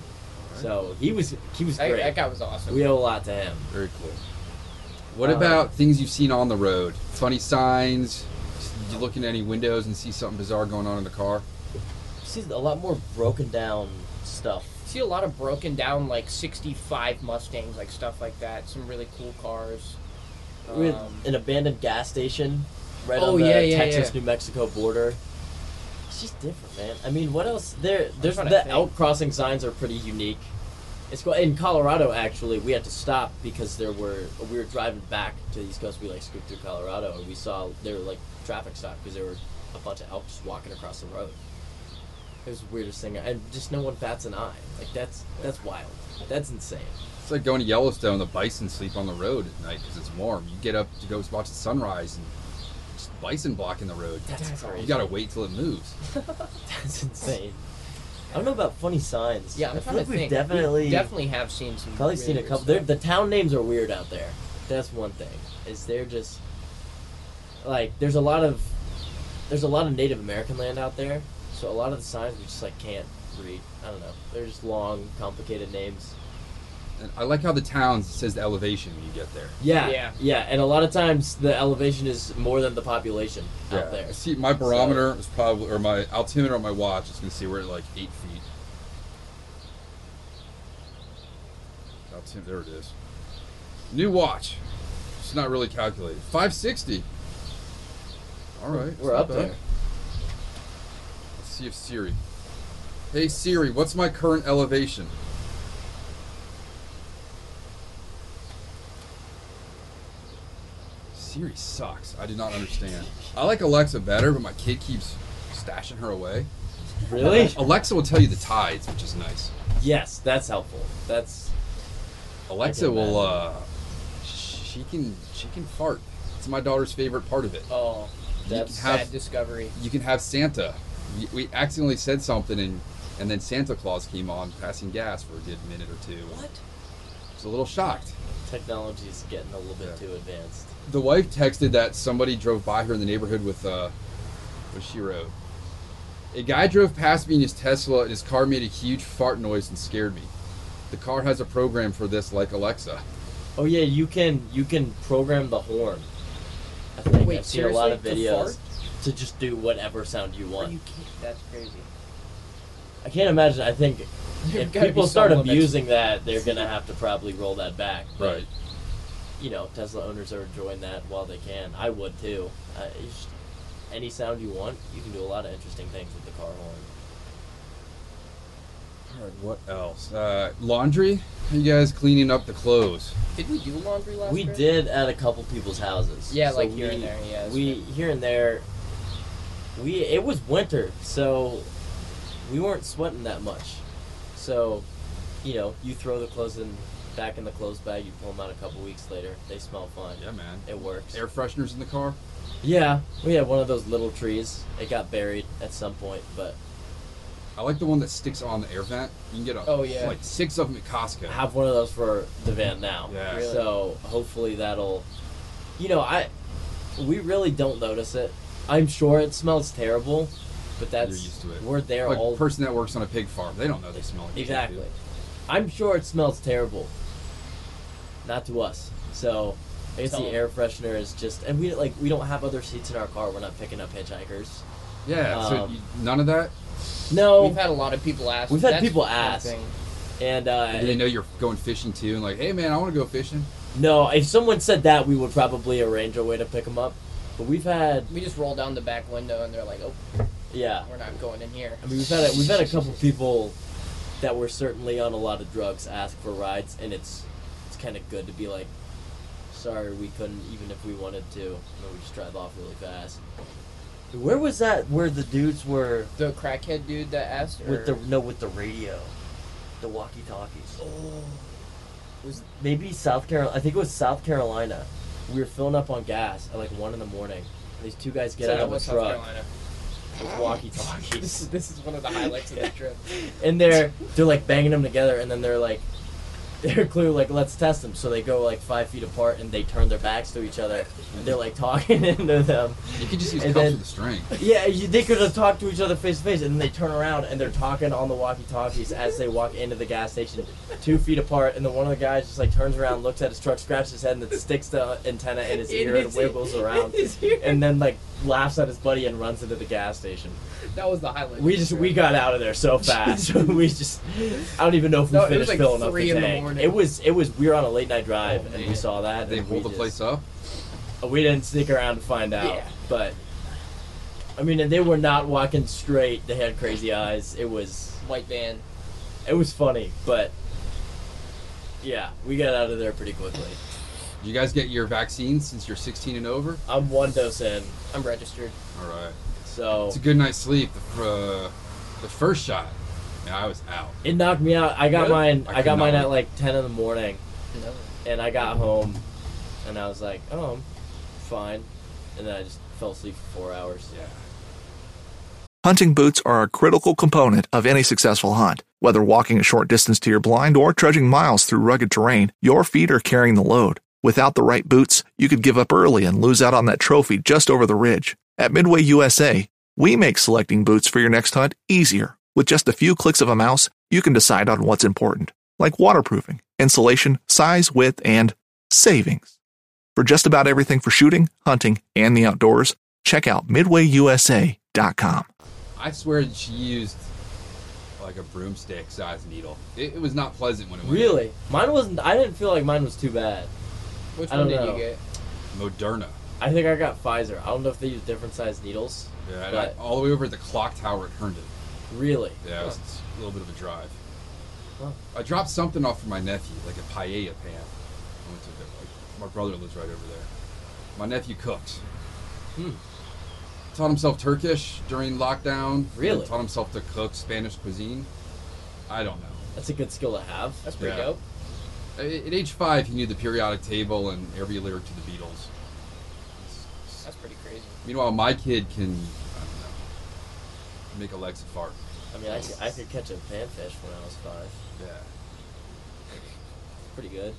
So he was great. That guy was awesome. We owe a lot to him. Very cool. What about things you've seen on the road? Funny signs? You look in any windows and see something bizarre going on in the car? See a lot more broken down stuff. See a lot of broken down, like 65 Mustangs, like stuff like that. Some really cool cars. We had an abandoned gas station right on the Texas-New Mexico border. It's just different, man. I mean, what else? There's the elk crossing signs are pretty unique. It's in Colorado, actually. We had to stop because we were driving back to the East Coast. We scooped through Colorado, and we saw there were traffic stop because there were a bunch of elk just walking across the road. It was the weirdest thing, and just no one bats an eye. That's wild. That's insane. It's like going to Yellowstone. The bison sleep on the road at night because it's warm. You get up to go watch the sunrise, and just bison blocking the road. That's crazy. You gotta wait till it moves. That's insane. I don't know about funny signs. Yeah, I'm trying to think. We definitely have seen some. Probably seen a couple. The town names are weird out there. That's one thing. They're just there's a lot of Native American land out there. So a lot of the signs we just can't read. I don't know. They're just long, complicated names. And I like how the town says the elevation when you get there. Yeah. And a lot of times the elevation is more than the population out there. See, my barometer is probably, or my altimeter on my watch is going to see we're at 8 feet. There it is. New watch. It's not really calculated. 560. All right. We're up there. Let's see if Siri. Hey Siri, what's my current elevation? Siri sucks. I do not understand. I like Alexa better, but my kid keeps stashing her away. Really? Alexa will tell you the tides, which is nice. Yes, that's helpful. That's Alexa will. She can fart. It's my daughter's favorite part of it. Oh, that's sad discovery. You can have Santa. We accidentally said something, and then Santa Claus came on passing gas for a good minute or two. What? I was a little shocked. Technology's getting a little bit too advanced. The wife texted that somebody drove by her in the neighborhood with what she wrote. A guy drove past me in his Tesla, and his car made a huge fart noise and scared me. The car has a program for this, like Alexa. Oh yeah, you can program the horn. I think Wait, I've seen a lot of seriously? videos to just do whatever sound you want. That's crazy. I can't imagine. I think if gotta people be start some limits. abusing that, they're gonna have to probably roll that back. But, Right. you know, Tesla owners are enjoying that while they can. I would too. Any sound you want, you can do a lot of interesting things with the car horn. Alright, what else? Laundry? How you guys cleaning up the clothes? Did we do laundry last We trip? did at a couple people's houses. Yeah, So like here and there, yeah. Here and there. It was winter, so we weren't sweating that much. So, you know, you throw the clothes back in the clothes bag, you pull them out a couple weeks later. They smell fine. Yeah, man. It works. Air fresheners in the car? Yeah, we had one of those little trees. It got buried at some point, but I like the one that sticks on the air vent. You can get like 6 of them at Costco. I have one of those for the van now. Yeah. Really? So hopefully that'll, you know, we really don't notice it. I'm sure it smells terrible, but that's You're used to it. we're there like all. a person that works on a pig farm, they don't know they smell like shit, Exactly. do they? I'm sure it smells terrible. Not to us. So I guess the air freshener is just, and we don't have other seats in our car. We're not picking up hitchhikers. Yeah. So none of that. No. We've had a lot of people ask. We've had That's people one ask. thing. And Do they know you're going fishing too? And like, hey man, I want to go fishing. no, if someone said that, we would probably arrange a way to pick them up. But we've had, We just roll down the back window and they're like, "Oh, yeah. we're not going in here." I mean, we've had a couple people that were certainly on a lot of drugs ask for rides, and it's kind of good to be like, sorry, we couldn't, even if we wanted to. And we just drive off really fast. Where was that? Where the dudes were The crackhead dude that asked, with the radio, the walkie-talkies. Oh, Was maybe South Carolina? I think it was South Carolina. We were filling up on gas at like 1 a.m. And these two guys get out of a truck with walkie-talkies. This is one of the highlights of the trip. And they're like banging them together, and then they're clearly like, let's test them. So they go like 5 feet apart, and they turn their backs to each other. And they're like talking into them. You could just use And cups then- with a string. Yeah, they could have talked to each other face to face, and then they turn around and they're talking on the walkie-talkies as they walk into the gas station, 2 feet apart. And then one of the guys just like turns around, looks at his truck, scratches his head, and then sticks the antenna in his ear and wiggles around, and then like laughs at his buddy and runs into the gas station. That was the highlight. We got out of there so fast. I don't even know if we No, it finished was like filling up 3 the in the tank. morning. It was we were on a late night drive and we saw that. They and hold the place up. We didn't sneak around to find out, Yeah. but I mean, and they were not walking straight. They had crazy eyes. It was White van. It was funny, but yeah, we got out of there pretty quickly. Did you guys get your vaccines since you're 16 and over? I'm 1 dose in, I'm registered. All right. so It's a good night's sleep. The first shot, man, I was out. it knocked me out. I got Really? mine. I I got could mine not. at like 10 in the morning, No. and I got home, and I was like, oh, I'm fine, and then I just fell asleep for 4 hours. Yeah. Hunting boots are a critical component of any successful hunt. Whether walking a short distance to your blind or trudging miles through rugged terrain, your feet are carrying the load. Without the right boots, you could give up early and lose out on that trophy just over the ridge. At Midway USA, we make selecting boots for your next hunt easier. With just a few clicks of a mouse, you can decide on what's important, like waterproofing, insulation, size, width, and savings. For just about everything for shooting, hunting, and the outdoors, check out MidwayUSA.com. I swear that she used like a broomstick-sized needle. It was not pleasant when it went in. Really? Mine wasn't. I didn't feel like mine was too bad. Which I one don't did know. you get? Moderna. I think I got Pfizer. I don't know if they use different sized needles. Yeah, and But- all the way over at the clock tower at Herndon. Really? Yeah, it was a little bit of a drive. Huh. I dropped something off for my nephew, like a paella pan. I went to my brother lives right over there. My nephew cooks. taught himself Turkish during lockdown. Really? Taught himself to cook Spanish cuisine. I don't know. That's a good skill to have. That's pretty Yeah. dope. At age 5, he knew the periodic table and every lyric to the Beatles. That's pretty crazy. Meanwhile, my kid can, I don't know, make Alexa fart. I mean, I could catch a panfish when I was 5. Yeah. Pretty good.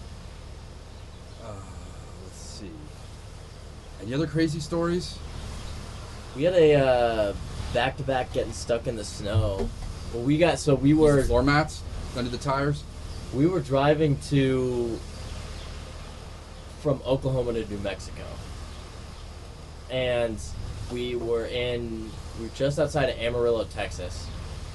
Let's see. Any other crazy stories? We had a back-to-back getting stuck in the snow. Well, we were floor mats under the tires. We were driving from Oklahoma to New Mexico, and we were just outside of Amarillo, Texas,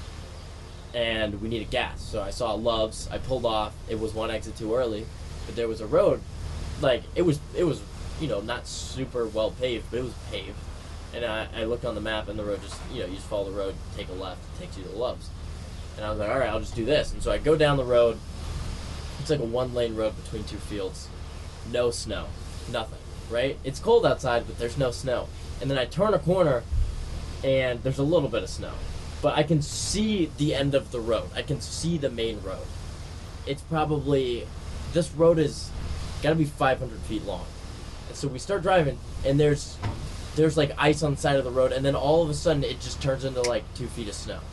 and we needed gas. So I saw Love's. I pulled off. It was one exit too early, but there was a road, like it was not super well paved, but it was paved. And I looked on the map, and the road just, you just follow the road, take a left, it takes you to Love's. And I was like, all right, I'll just do this. And so I go down the road. It's like a one-lane road between two fields. No snow. Nothing, right? It's cold outside, but there's no snow. And then I turn a corner, and there's a little bit of snow. But I can see the end of the road. I can see the main road. It's probably... This road is got to be 500 feet long. And so we start driving, and there's like ice on the side of the road, and then all of a sudden it just turns into like 2 feet of snow.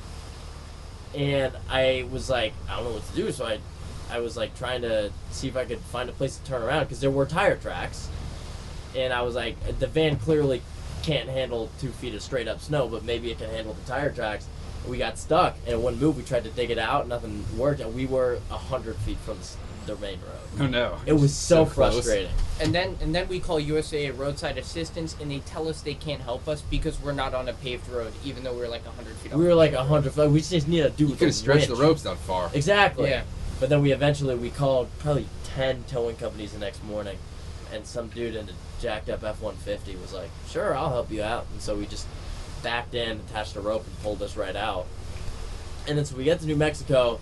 And I was like, I don't know what to do, so I was like trying to see if I could find a place to turn around, because there were tire tracks. And I was like, the van clearly can't handle 2 feet of straight up snow, but maybe it can handle the tire tracks. And we got stuck, and it wouldn't move. We tried to dig it out, nothing worked, and we were 100 feet from the main road. Oh no! It was so close. frustrating. And then we call USA roadside assistance, and they tell us they can't help us because we're not on a paved road, even though we're like 100 feet. We were like 100 feet. We just need to do. You could have stretched the ropes that far. Exactly. Yeah. But then we called probably 10 towing companies the next morning, and some dude in a jacked up F-150 was like, "Sure, I'll help you out." And so we just backed in, attached a rope, and pulled us right out. And then so we get to New Mexico.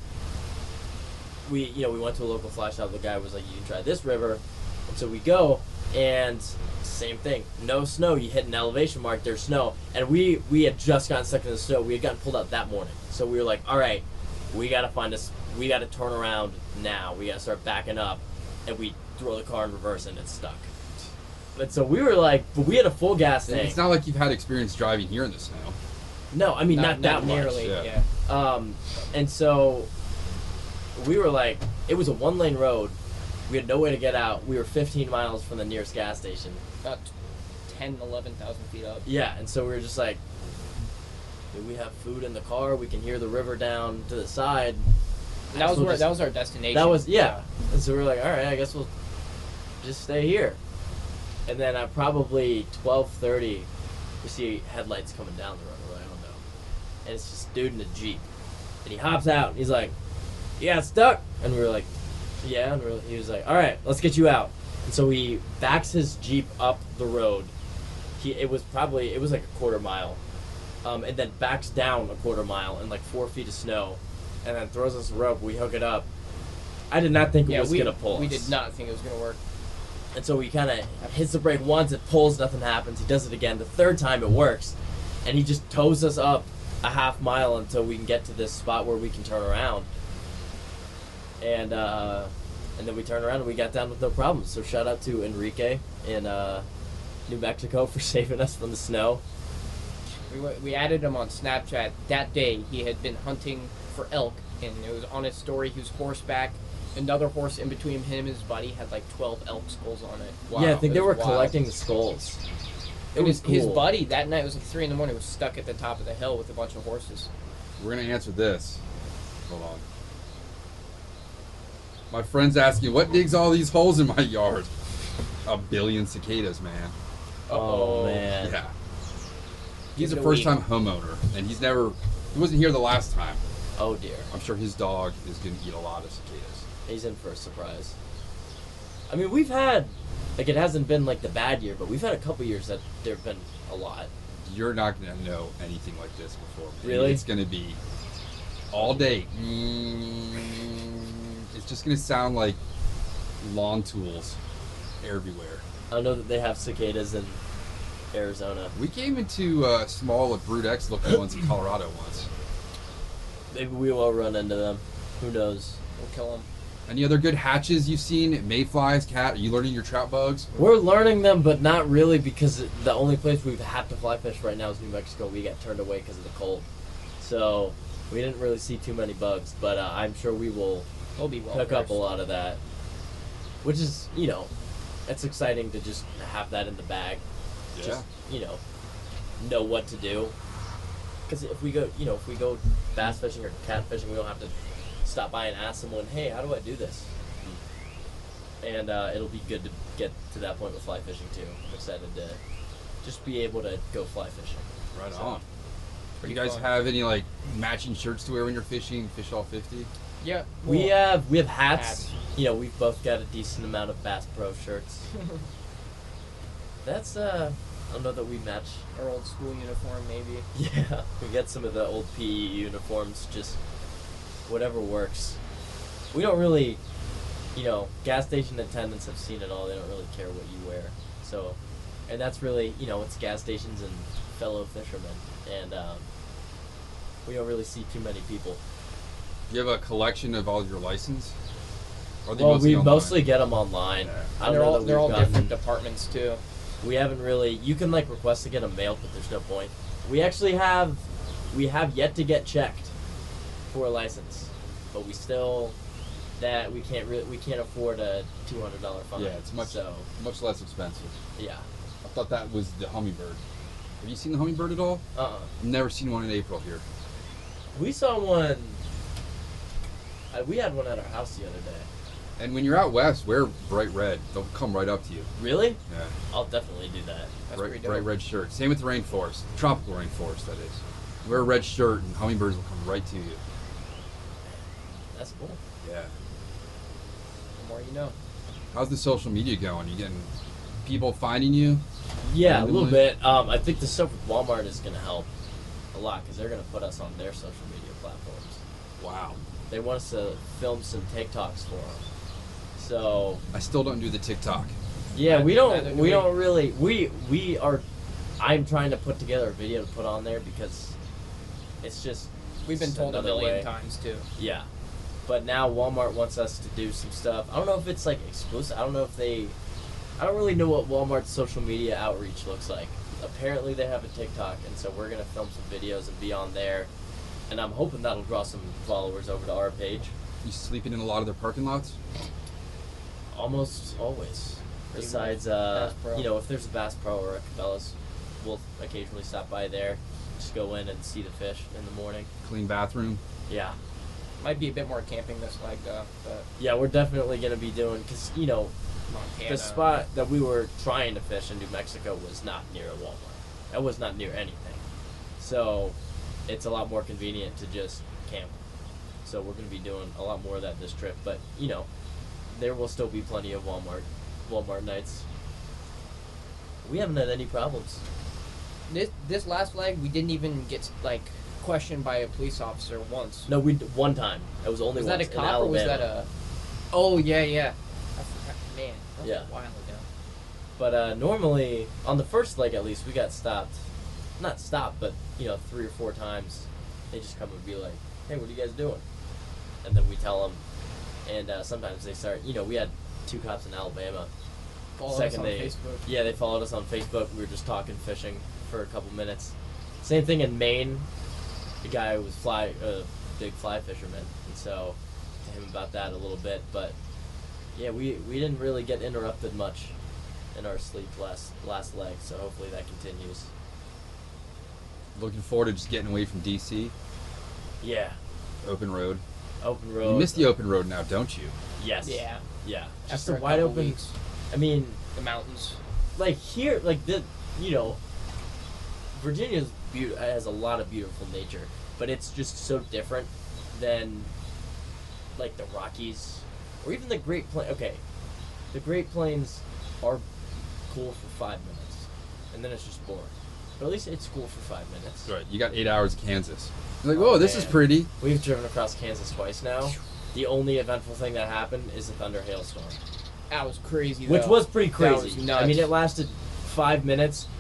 We went to a local fly shop. The guy was like, "You can try this river." And so we go, and same thing. No snow. You hit an elevation mark, there's snow. And we had just gotten stuck in the snow. We had gotten pulled out that morning. So we were like, all right, we got to turn around now. We got to start backing up. And we throw the car in reverse, and it's stuck. But so we were like, but we had a full gas tank. It's not like you've had experience driving here in the snow. No, I mean, not that nearly, much. yeah. And so we were like, it was a one-lane road. We had no way to get out. We were 15 miles from the nearest gas station. About 10, 11,000 feet up. Yeah, and so we were just like, do we have food in the car? We can hear the river down to the side. That was our destination. That was, yeah. And so we were like, all right, I guess we'll just stay here. And then at probably 12:30, we see headlights coming down the road. We're like, I don't know. And it's this dude in a Jeep. And he hops out, and he's like, yeah, it's stuck. And we were like, yeah. And he was like, all right, let's get you out. And so he backs his Jeep up the road. It was like a quarter mile. And then backs down a quarter mile in like 4 feet of snow. And then throws us a rope. We hook it up. I did not think it was going to pull us. We did not think it was going to work. And so we kind of hits the brake once, it pulls, nothing happens. He does it again. The third time it works. And he just tows us up a half mile until we can get to this spot where we can turn around. And then we turned around and we got down with no problems. So shout out to Enrique in New Mexico for saving us from the snow. We added him on Snapchat. That day he had been hunting for elk, and it was on his story. He was horseback. Another horse in between him and his buddy had like 12 elk skulls on it. Wow. Yeah, I think they were collecting the skulls. It was cool. His buddy that night, it was like 3 a.m, was stuck at the top of the hill with a bunch of horses. We're going to answer this. Hold on. My friend's asking, what digs all these holes in my yard? A billion cicadas, man. Oh, man. Yeah. He's a first-time homeowner, and he wasn't here the last time. Oh, dear. I'm sure his dog is going to eat a lot of cicadas. He's in for a surprise. I mean, we've had, like, it hasn't been, like, the bad year, but we've had a couple years that there have been a lot. You're not going to know anything like this before. Really? It's going to be all day. It's just going to sound like lawn tools everywhere. I know that they have cicadas in Arizona. We came into small Brood X looking ones in Colorado once. Maybe we will run into them. Who knows? We'll kill them. Any other good hatches you've seen? Mayflies, cat? Are you learning your trout bugs? We're learning them, but not really, because the only place we've had to fly fish right now is New Mexico. We got turned away because of the cold. So we didn't really see too many bugs, but I'm sure we will We'll be well pick up a versed. lot of that. Which is, it's exciting to just have that in the bag. Yeah. Just, know what to do. Because if we go bass fishing or cat fishing, we don't have to stop by and ask someone, hey, how do I do this? And it'll be good to get to that point with fly fishing too. I'm excited to just be able to go fly fishing. Right So, on. Do you guys fun. have any like matching shirts to wear when you're fishing? Fish All 50? Yeah. We well, have hats. We've both got a decent amount of Bass Pro shirts. That's I don't know that we match. our old school uniform, maybe. Yeah, we get some of the old PE uniforms, just whatever works. We don't really, gas station attendants have seen it all. They don't really care what you wear. So, and that's really, it's gas stations and fellow fishermen. And we don't really see too many people. Do you have a collection of all your license? Or are they Well, mostly we online? mostly get them online. Yeah. I And don't know that they're all we've gotten- different departments too. We haven't really. You can request to get them mailed, but there's no point. We actually have. We have yet to get checked for a license, but we still we can't afford a $200 fine. Yeah, it's much less expensive. Yeah. I thought that was the hummingbird. Have you seen the hummingbird at all? I've never seen one in April here. We saw one. We had one at our house the other day. And when you're out west, wear bright red. They'll come right up to you. Really? Yeah. I'll definitely do that. That's pretty dope. Bright red shirt. Same with the rainforest. Tropical rainforest, that is. Wear a red shirt and hummingbirds will come right to you. That's cool. Yeah. The more you know. How's the social media going? You getting people finding you? Yeah, a little randomly? bit. I think the stuff with Walmart is going to help a lot because they're going to put us on their social media platforms. Wow. They want us to film some TikToks for them. So I still don't do the TikTok. yeah, we Neither don't. do We don't really. We are. I'm trying to put together a video to put on there because it's just. We've been it's told a another million way. times too. Yeah, but now Walmart wants us to do some stuff. I don't know if it's exclusive. I don't know if they. I don't really know what Walmart's social media outreach looks like. Apparently they have a TikTok, and so we're gonna film some videos and be on there. And I'm hoping that'll draw some followers over to our page. You sleeping in a lot of their parking lots? Almost always. Pretty Besides, Bass Pro. if there's a Bass Pro or a Cabela's, we'll occasionally stop by there, just go in and see the fish in the morning. Clean bathroom? Yeah. Might be a bit more camping this leg though, but Yeah, we're definitely going to be doing, because, Montana. the spot that we were trying to fish in New Mexico was not near a Walmart. It was not near anything. So, it's a lot more convenient to just camp. So we're going to be doing a lot more of that this trip. But, there will still be plenty of Walmart nights. We haven't had any problems. This last leg, we didn't even get questioned by a police officer once. No, one time. It was only Was once that a in cop or Alabama. was that a? Oh yeah. I forgot. Man, that was Yeah. a while ago. But normally, on the first leg at least, we got stopped. Not stopped, but 3 or 4 times. They just come and be like, "Hey, what are you guys doing?" And then we tell them. And sometimes they start. We had 2 cops in Alabama. Follow us on Facebook. Yeah, they followed us on Facebook. We were just talking fishing for a couple minutes. Same thing in Maine. The guy was a big fly fisherman, and so to him about that a little bit. But yeah, we didn't really get interrupted much in our sleep last leg, so hopefully that continues. Looking forward to just getting away from DC. Yeah, Open road. open road. You miss the open road now, don't you? Yes. Yeah. Yeah. Just After a a wide couple open. weeks. I mean, The mountains. here, Virginia has a lot of beautiful nature, but it's just so different than the Rockies or even the Great Plains. Okay, the Great Plains are cool for 5 minutes, and then it's just boring. But at least it's cool for 5 minutes. Right. You got 8 hours of Kansas. You're like, whoa, this is man. pretty. We've driven across Kansas twice now. The only eventful thing that happened is the thunder hailstorm. That was crazy. Which though. was pretty That crazy. was nuts. I mean, it lasted 5 minutes,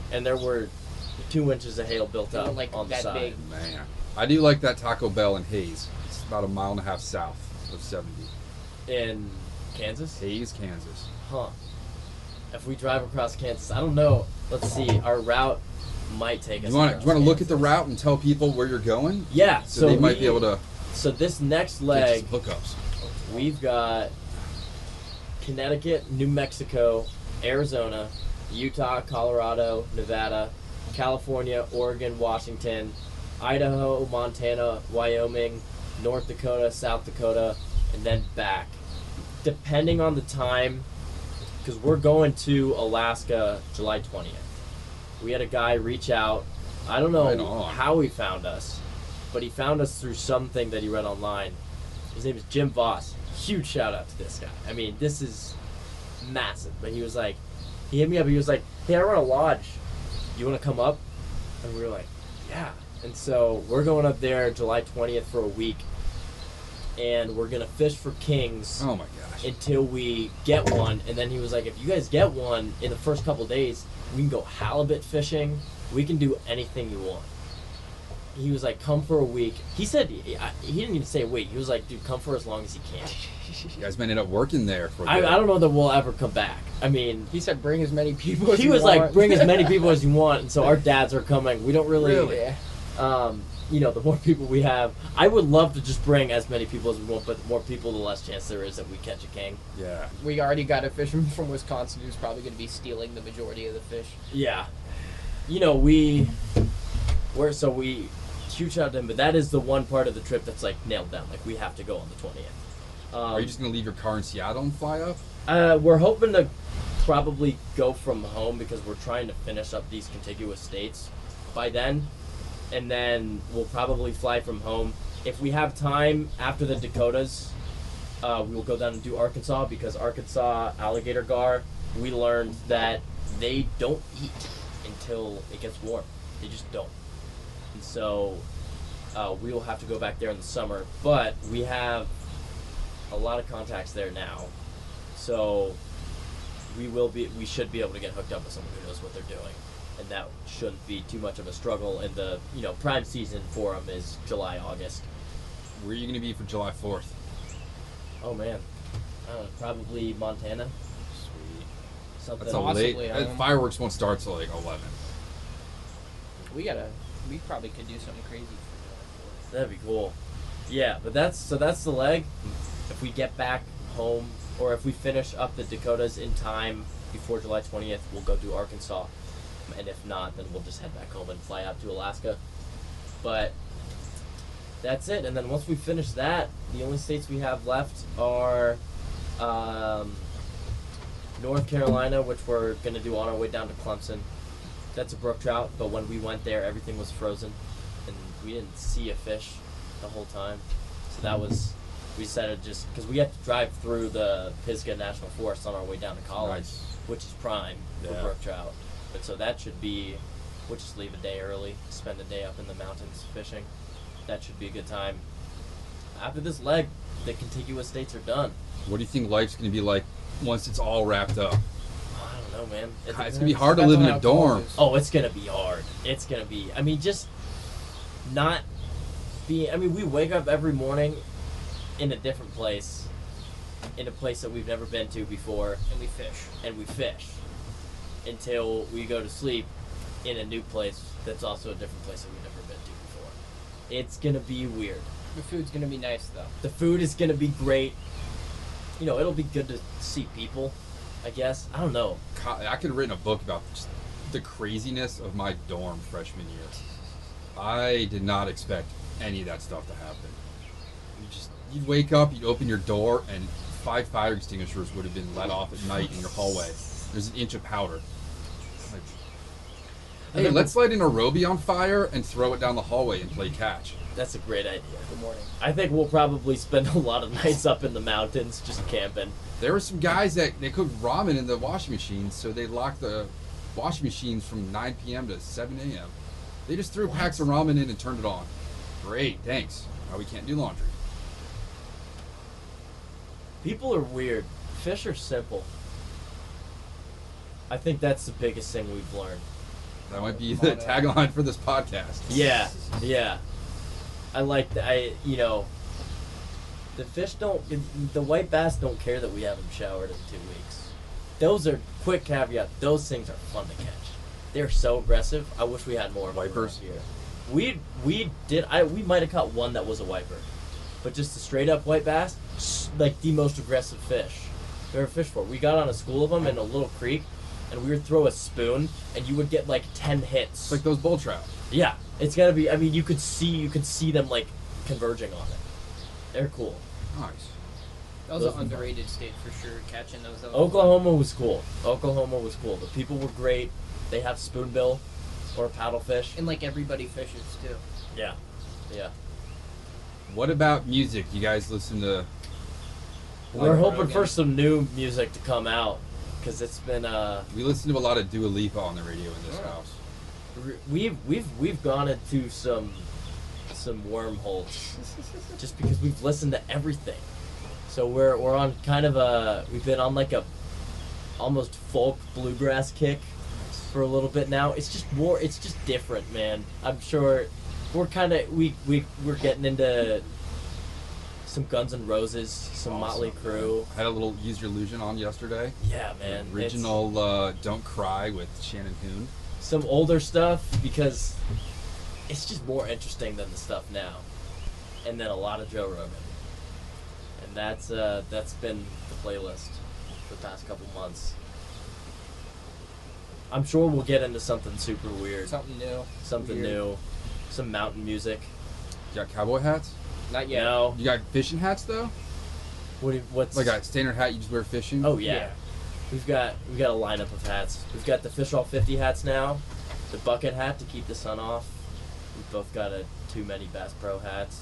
and there were 2 inches of hail built They were, up like, on the that side. big. Man, I do like that Taco Bell in Hayes. It's about a mile and a half south of 70. In Kansas? Hayes, Kansas. Huh. If we drive across Kansas, I don't know. Let's see. Our route might take us. You want across to look at Kansas. the route and tell people where you're going? Yeah. So they might be able to So this next get leg, some hookups. we've got Connecticut, New Mexico, Arizona, Utah, Colorado, Nevada, California, Oregon, Washington, Idaho, Montana, Wyoming, North Dakota, South Dakota, and then back. Depending on the time, because we're going to Alaska July 20th. We had a guy reach out. I don't Right know on. how he found us, but he found us through something that he read online. His name is Jim Voss. Huge shout out to this guy. I mean, this is massive. But he was like, he hit me up. He was like, hey, I run a lodge. You want to come up? And we were like, yeah. And so we're going up there July 20th for a week. And we're going to fish for kings. Oh my gosh. Until we get one. And then he was like, if you guys get one in the first couple days, we can go halibut fishing. We can do anything you want. He was like, come for a week. He said, he didn't even say a week. He was like, dude, come for as long as you can. You guys might end up working there for a I bit. don't know that we'll ever come back. I mean, He said, bring as many people as he you was want. like, bring as many people as you want. And so our dads are coming. We don't really, Yeah. you know, the more people we have, I would love to just bring as many people as we want, but the more people, the less chance there is that we catch a king. Yeah. We already got a fisherman from Wisconsin who's probably going to be stealing the majority of the fish. Yeah. You know, huge shout out to him, but that is the one part of the trip that's like nailed down. Like, we have to go on the 20th. Are you just going to leave your car in Seattle and fly up? We're hoping to probably go from home because we're trying to finish up these contiguous states by then. And then we'll probably fly from home. If we have time after the Dakotas, we will go down and do Arkansas because Arkansas alligator gar, we learned that they don't eat until it gets warm. They just don't. And so we will have to go back there in the summer. But we have a lot of contacts there now. So we should be able to get hooked up with someone who knows what they're doing. And that shouldn't be too much of a struggle. And the prime season for them is July, August. Where are you going to be for July 4th? Oh man, probably Montana. Sweet. Something. That's a late. Possibly, Fireworks won't start till like 11. We probably could do something crazy for That'd be cool. Yeah, but that's the leg. If we get back home, or if we finish up the Dakotas in time before July 20th, we'll go do Arkansas. And if not, then we'll just head back home and fly out to Alaska. But that's it. And then once we finish that, the only states we have left are North Carolina, which we're going to do on our way down to Clemson. That's a brook trout, but when we went there, everything was frozen, and we didn't see a fish the whole time. So that was, we decided just, because we have to drive through the Pisgah National Forest on our way down to college, Nice. which is prime for Yeah. brook trout. But so that should be, we'll just leave a day early, spend a day up in the mountains fishing. That should be a good time. After this leg, the contiguous states are done. What do you think life's going to be like once it's all wrapped up? I don't know, man. It's going to be hard to live in a dorm. Oh, it's going to be hard. It's going to be, I mean, just not be, I mean, we wake up every morning in a different place, in a place that we've never been to before. And we fish. And we fish. Until we go to sleep in a new place that's also a different place that we've never been to before. It's going to be weird. The food's going to be nice, though. The food is going to be great. You know, it'll be good to see people, I guess. I don't know. I could have written a book about just the craziness of my dorm freshman year. I did not expect any of that stuff to happen. You'd wake up, you'd open your door, and 5 fire extinguishers would have been let off at night in your hallway. There's an inch of powder. Like, hey, let's light an aerobie on fire and throw it down the hallway and play catch. That's a great idea. Good morning. I think we'll probably spend a lot of nights up in the mountains just camping. There were some guys that they cooked ramen in the washing machine, so they locked the washing machines from 9 p.m. to 7 a.m. They just threw packs of ramen in and turned it on. Great, thanks. Now we can't do laundry. People are weird. Fish are simple. I think that's the biggest thing we've learned. That might be the tagline for this podcast. Yeah, yeah. I like that. The fish the white bass don't care that we haven't showered in 2 weeks. Those are, quick caveat, those things are fun to catch. They're so aggressive. I wish we had more Wipers here. We might have caught one that was a wiper, but just a straight up white bass, like the most aggressive fish we ever fished for. We got on a school of them in a little creek, and we would throw a spoon, and you would get like 10 hits. It's like those bull trout. Yeah, it's gotta be. I mean, you could see them like converging on it. They're cool. Nice. That was an underrated state for sure. Catching those. Oklahoma was cool. The people were great. They have spoonbill or paddlefish, and like everybody fishes too. Yeah, yeah. What about music? You guys listen to? We're hoping for some new music to come out because it's been. We listen to a lot of Dua Lipa on the radio in this house. We've gone into some wormholes just because we've listened to everything. So we're on kind of we've been on like a almost folk bluegrass kick for a little bit now. It's just different, man. I'm sure we're kind of we're getting into some Guns N' Roses, some Motley Crue. I had a little Use Your Illusion on yesterday. Yeah, man. The original Don't Cry with Shannon Hoon. Some older stuff because it's just more interesting than the stuff now. And then a lot of Joe Rogan. And that's been the playlist for the past couple months. I'm sure we'll get into something super weird. Something new. Some mountain music. You got cowboy hats? Not yet. No. You got fishing hats though? What's like a standard hat you just wear fishing? Oh yeah. We've got a lineup of hats. We've got the Fish All 50 hats now, the bucket hat to keep the sun off. We've both got Too Many Bass Pro hats.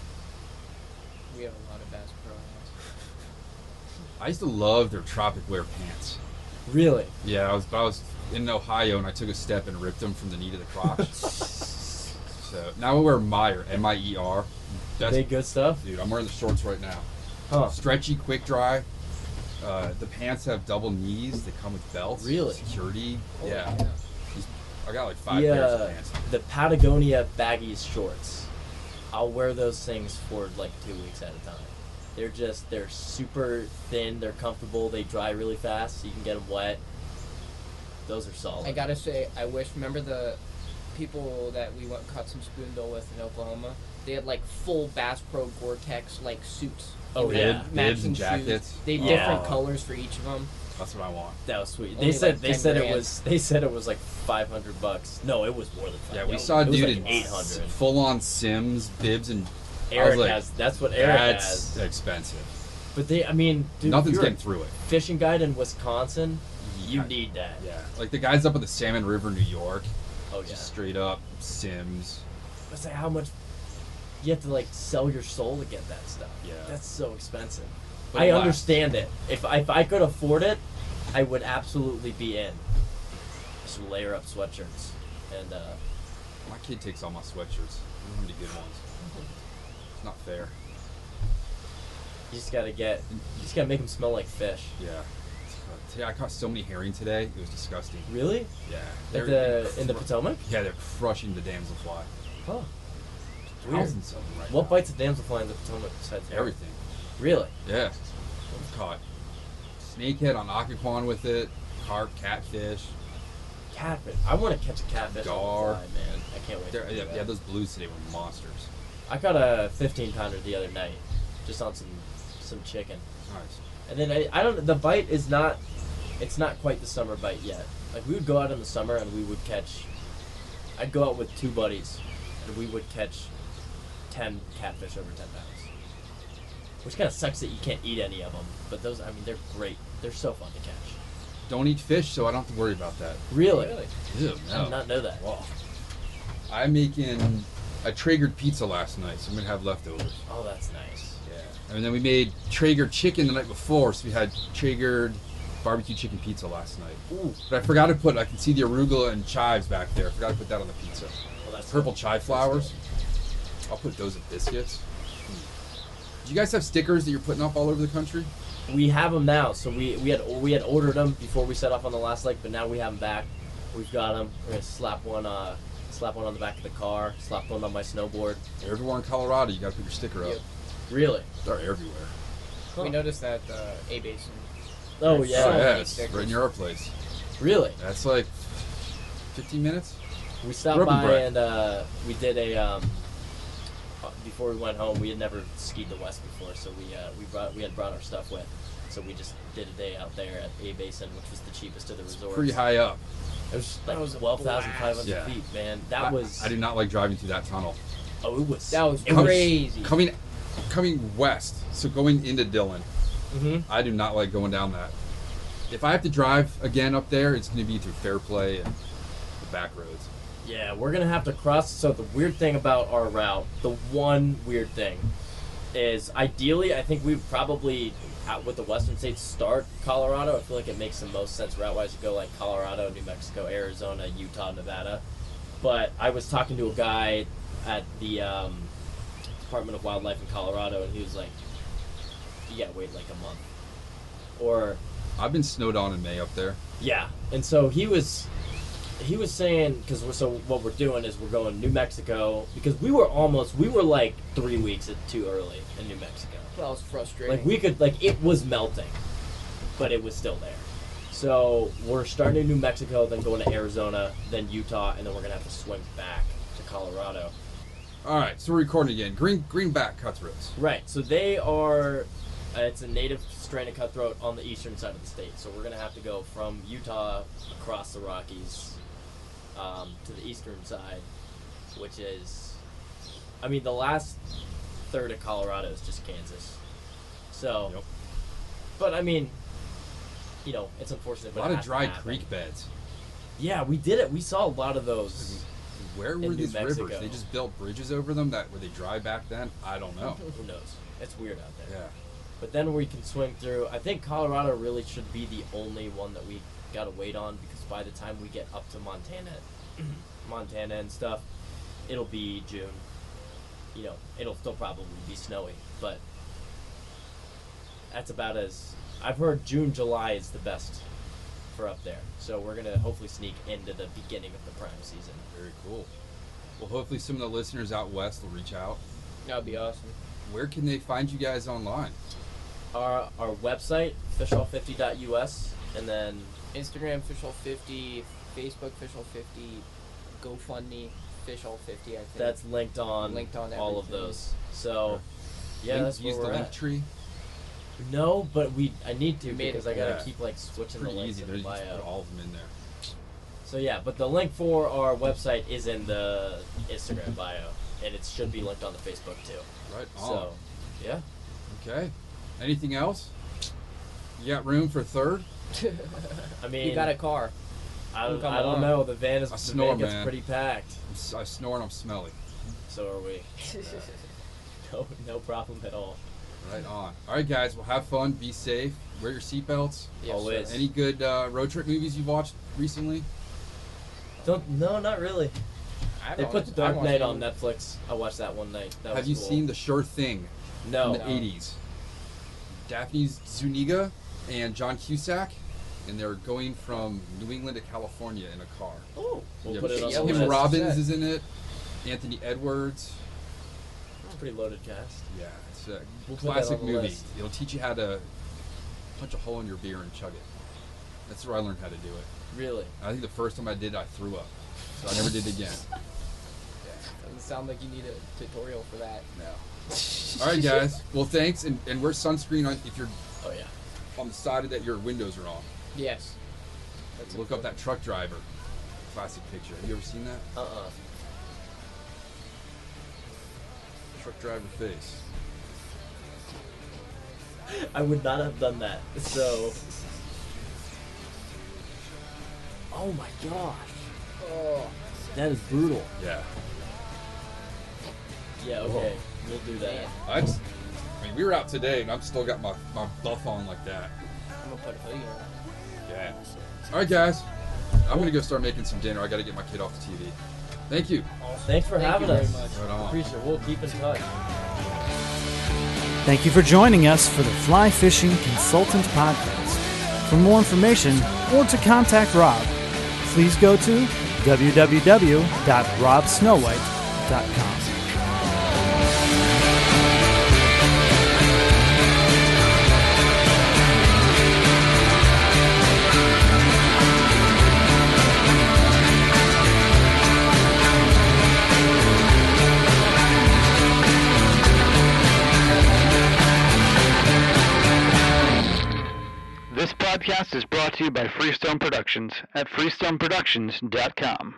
We have a lot of Bass Pro hats. I used to love their tropic wear pants. Really? Yeah, I was in Ohio and I took a step and ripped them from the knee to the crotch. So now I wear Meyer, M-I-E-R. Big good stuff? Dude, I'm wearing the shorts right now. Huh. Stretchy, quick dry. The pants have double knees. They come with belts. Really? Security. Yeah. I got like 5 pairs of pants. The Patagonia baggies shorts. I'll wear those things for like 2 weeks at a time. They're super thin. They're comfortable. They dry really fast, so you can get them wet. Those are solid. I gotta say, remember the people that we went and caught some spoonbill with in Oklahoma? They had like full Bass Pro Gore-Tex like suits. Oh yeah, bibs and jackets. Shoes. They had different colors for each of them. That's what I want. That was sweet. Only They said $10,000. it was like $500. No, it was more than $500. Yeah, we saw a dude like in 800. full on Sims, bibs, and Eric like, has. That's what Eric that's has. expensive. But dude, nothing's getting through it. Fishing guide in Wisconsin, you need that. Yeah, like the guys up at the Salmon River, New York. Oh yeah. Just straight up Sims. It's like how much you have to like sell your soul to get that stuff. Yeah. That's so expensive. But I understand it. If I could afford it, I would absolutely be in. Just layer up sweatshirts and. My kid takes all my sweatshirts. I don't have any good ones. It's not fair. You just gotta make them smell like fish. Yeah. Today I caught so many herring today. It was disgusting. Really? Yeah. In the Potomac? Yeah, they're crushing the damselfly. Huh. Thousands of them right What now. bites a damselfly in the Potomac besides herring? Everything. Really? Yeah. I've caught snakehead on Occoquan with it, carp, catfish. Catfish. I want to catch a catfish on Gar. the fly, man. I can't wait. To do that. Yeah, those blues today were monsters. I caught a 15-pounder the other night, just on some chicken. Nice. And then I don't. The bite is not. It's not quite the summer bite yet. Like we would go out in the summer and we would catch. I'd go out with 2 buddies, and we would catch 10 catfish over 10 pounds. Which kind of sucks that you can't eat any of them. But those, I mean, they're great. They're so fun to catch. Don't eat fish, so I don't have to worry about that. Really? Ew, I did not know that. Wow. I'm making a Traegered pizza last night, so I'm gonna have leftovers. Oh, that's nice. Yeah. And then we made Traeger chicken the night before, so we had Traegered barbecue chicken pizza last night. Ooh. But I forgot to put. I can see the arugula and chives back there. I forgot to put that on the pizza. Well, that's purple chive flowers. I'll put those in biscuits. Do you guys have stickers that you're putting up all over the country? We have them now. So we had ordered them before we set off on the last leg, but now we have them back. We've got them. We're gonna slap one on the back of the car. Slap one on my snowboard. Everywhere in Colorado, you got to put your sticker up. Yep. Really? They're everywhere. Huh. We noticed that A Basin. Oh yeah. Oh, yeah, it's right near our place. Really? That's like 15 minutes. We stopped by and we did a. Before we went home, we had never skied the West before, so we had brought our stuff with. So we just did a day out there at A Basin, which was the cheapest of the resorts. Pretty high up. It was like 12,500 feet, man. I did not like driving through that tunnel. Oh, it was crazy. Coming west, so going into Dillon, I do not like going down that. If I have to drive again up there, it's going to be through Fairplay and the back roads. Yeah, we're going to have to cross. So the weird thing about our route, the one weird thing, is ideally, I think we probably, with the Western states, start Colorado. I feel like it makes the most sense route-wise to go like Colorado, New Mexico, Arizona, Utah, Nevada. But I was talking to a guy at the Department of Wildlife in Colorado, and he was like, you gotta wait like a month. Or I've been snowed on in May up there. Yeah, and so he was saying, because what we're doing is we're going New Mexico, because we were like 3 weeks too early in New Mexico. That was frustrating. It was melting, but it was still there. So we're starting in New Mexico, then going to Arizona, then Utah, and then we're gonna have to swing back to Colorado. All right, so we're recording again. Greenback cutthroats. Right, so they are. It's a native strain of cutthroat on the eastern side of the state. So we're gonna have to go from Utah across the Rockies to the eastern side, which is, I mean, the last third of Colorado is just Kansas. So, Yep. But I mean, you know, it's unfortunate. A lot of dry creek beds. Yeah, we did it. We saw a lot of those. Where were these rivers? They just built bridges over them. Were they dry back then? I don't know. Who knows? It's weird out there. Yeah. But then we can swing through. I think Colorado really should be the only one that we gotta wait on, because by the time we get up to Montana and stuff, it'll be June. You know, it'll still probably be snowy, but that's about as I've heard. June, July is the best for up there. So we're gonna hopefully sneak into the beginning of the prime season. Very cool. Well, hopefully some of the listeners out west will reach out. That would be awesome. Where can they find you guys online? Our website, fishall50.us, and then Instagram, fishall50, Facebook, fishall50, GoFundMe, fishall50, I think. That's linked on all of those. So, yeah, that's where use we're the link at. tree. No, but I need to, because I gotta keep like switching the Pretty links easy. in the Just bio. put all of them in there. So yeah, but the link for our website is in the Instagram bio, and it should be linked on the Facebook too. Right on. So, yeah. Okay. Anything else? You got room for a third? I mean, you got a car. I don't know. The van gets pretty packed. I snore and I'm smelly. So are we. No problem at all. Right on. All right, guys. Well, have fun. Be safe. Wear your seatbelts. Yes, always. Any good road trip movies you've watched recently? No, not really. They put The Dark Knight on Netflix. I watched that one night. Have you seen The Sure Thing? No. In the 80s. Daphne Zuniga and John Cusack, and they're going from New England to California in a car. Oh, we'll put it on the Tim list. Robbins is in it. Anthony Edwards. It's a pretty loaded cast. Yeah, it's a We'll classic put that on the movie. list. It'll teach you how to punch a hole in your beer and chug it. That's where I learned how to do it. Really? I think the first time I did, I threw up, so I never did it again. Doesn't sound like you need a tutorial for that. No. All right, guys. Well, thanks, and wear sunscreen on if you're. Oh yeah. On the side that your windows are on. Yes. Look up that truck driver. Classic picture. Have you ever seen that? Truck driver face. I would not have done that. So. Oh my gosh. Oh, that is brutal. Yeah. Yeah. Okay. We'll do that. I mean, we were out today, and I've still got my buff on like that. I'm gonna put a hoodie on. Yeah. All right, guys. I'm gonna go start making some dinner. I got to get my kid off the TV. Thank you. Thanks for having us. Right on. Appreciate it. We'll keep in touch. Thank you for joining us for the Fly Fishing Consultant Podcast. For more information or to contact Rob, please go to www.robsnowhite.com. This podcast is brought to you by Freestone Productions at freestoneproductions.com.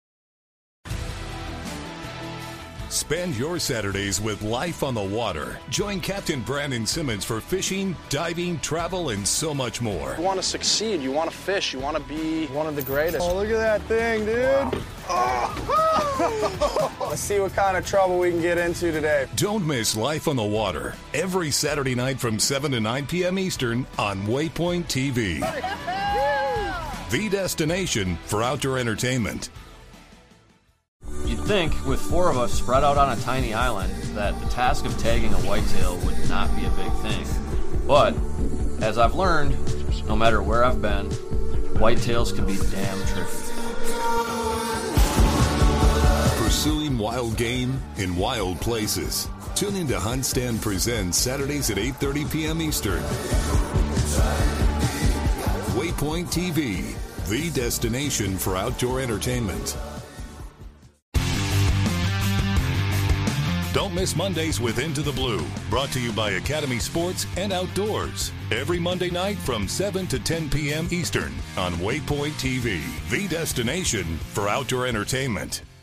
Spend your Saturdays with life on the water. Join Captain Brandon Simmons for fishing, diving, travel, and so much more. You want to succeed, you want to fish, you want to be one of the greatest. Oh, look at that thing, dude. Wow. Oh. Let's see what kind of trouble we can get into today. Don't miss Life on the Water every Saturday night from 7 to 9 p.m. Eastern on Waypoint TV. The destination for outdoor entertainment. You'd think, with 4 of us spread out on a tiny island, that the task of tagging a whitetail would not be a big thing. But, as I've learned, no matter where I've been, whitetails can be damn tricky. Pursuing wild game in wild places. Tune into Hunt Stand Presents Saturdays at 8:30 p.m. Eastern. Waypoint TV, the destination for outdoor entertainment. Don't miss Mondays with Into the Blue, brought to you by Academy Sports and Outdoors. Every Monday night from 7 to 10 p.m. Eastern on Waypoint TV, the destination for outdoor entertainment.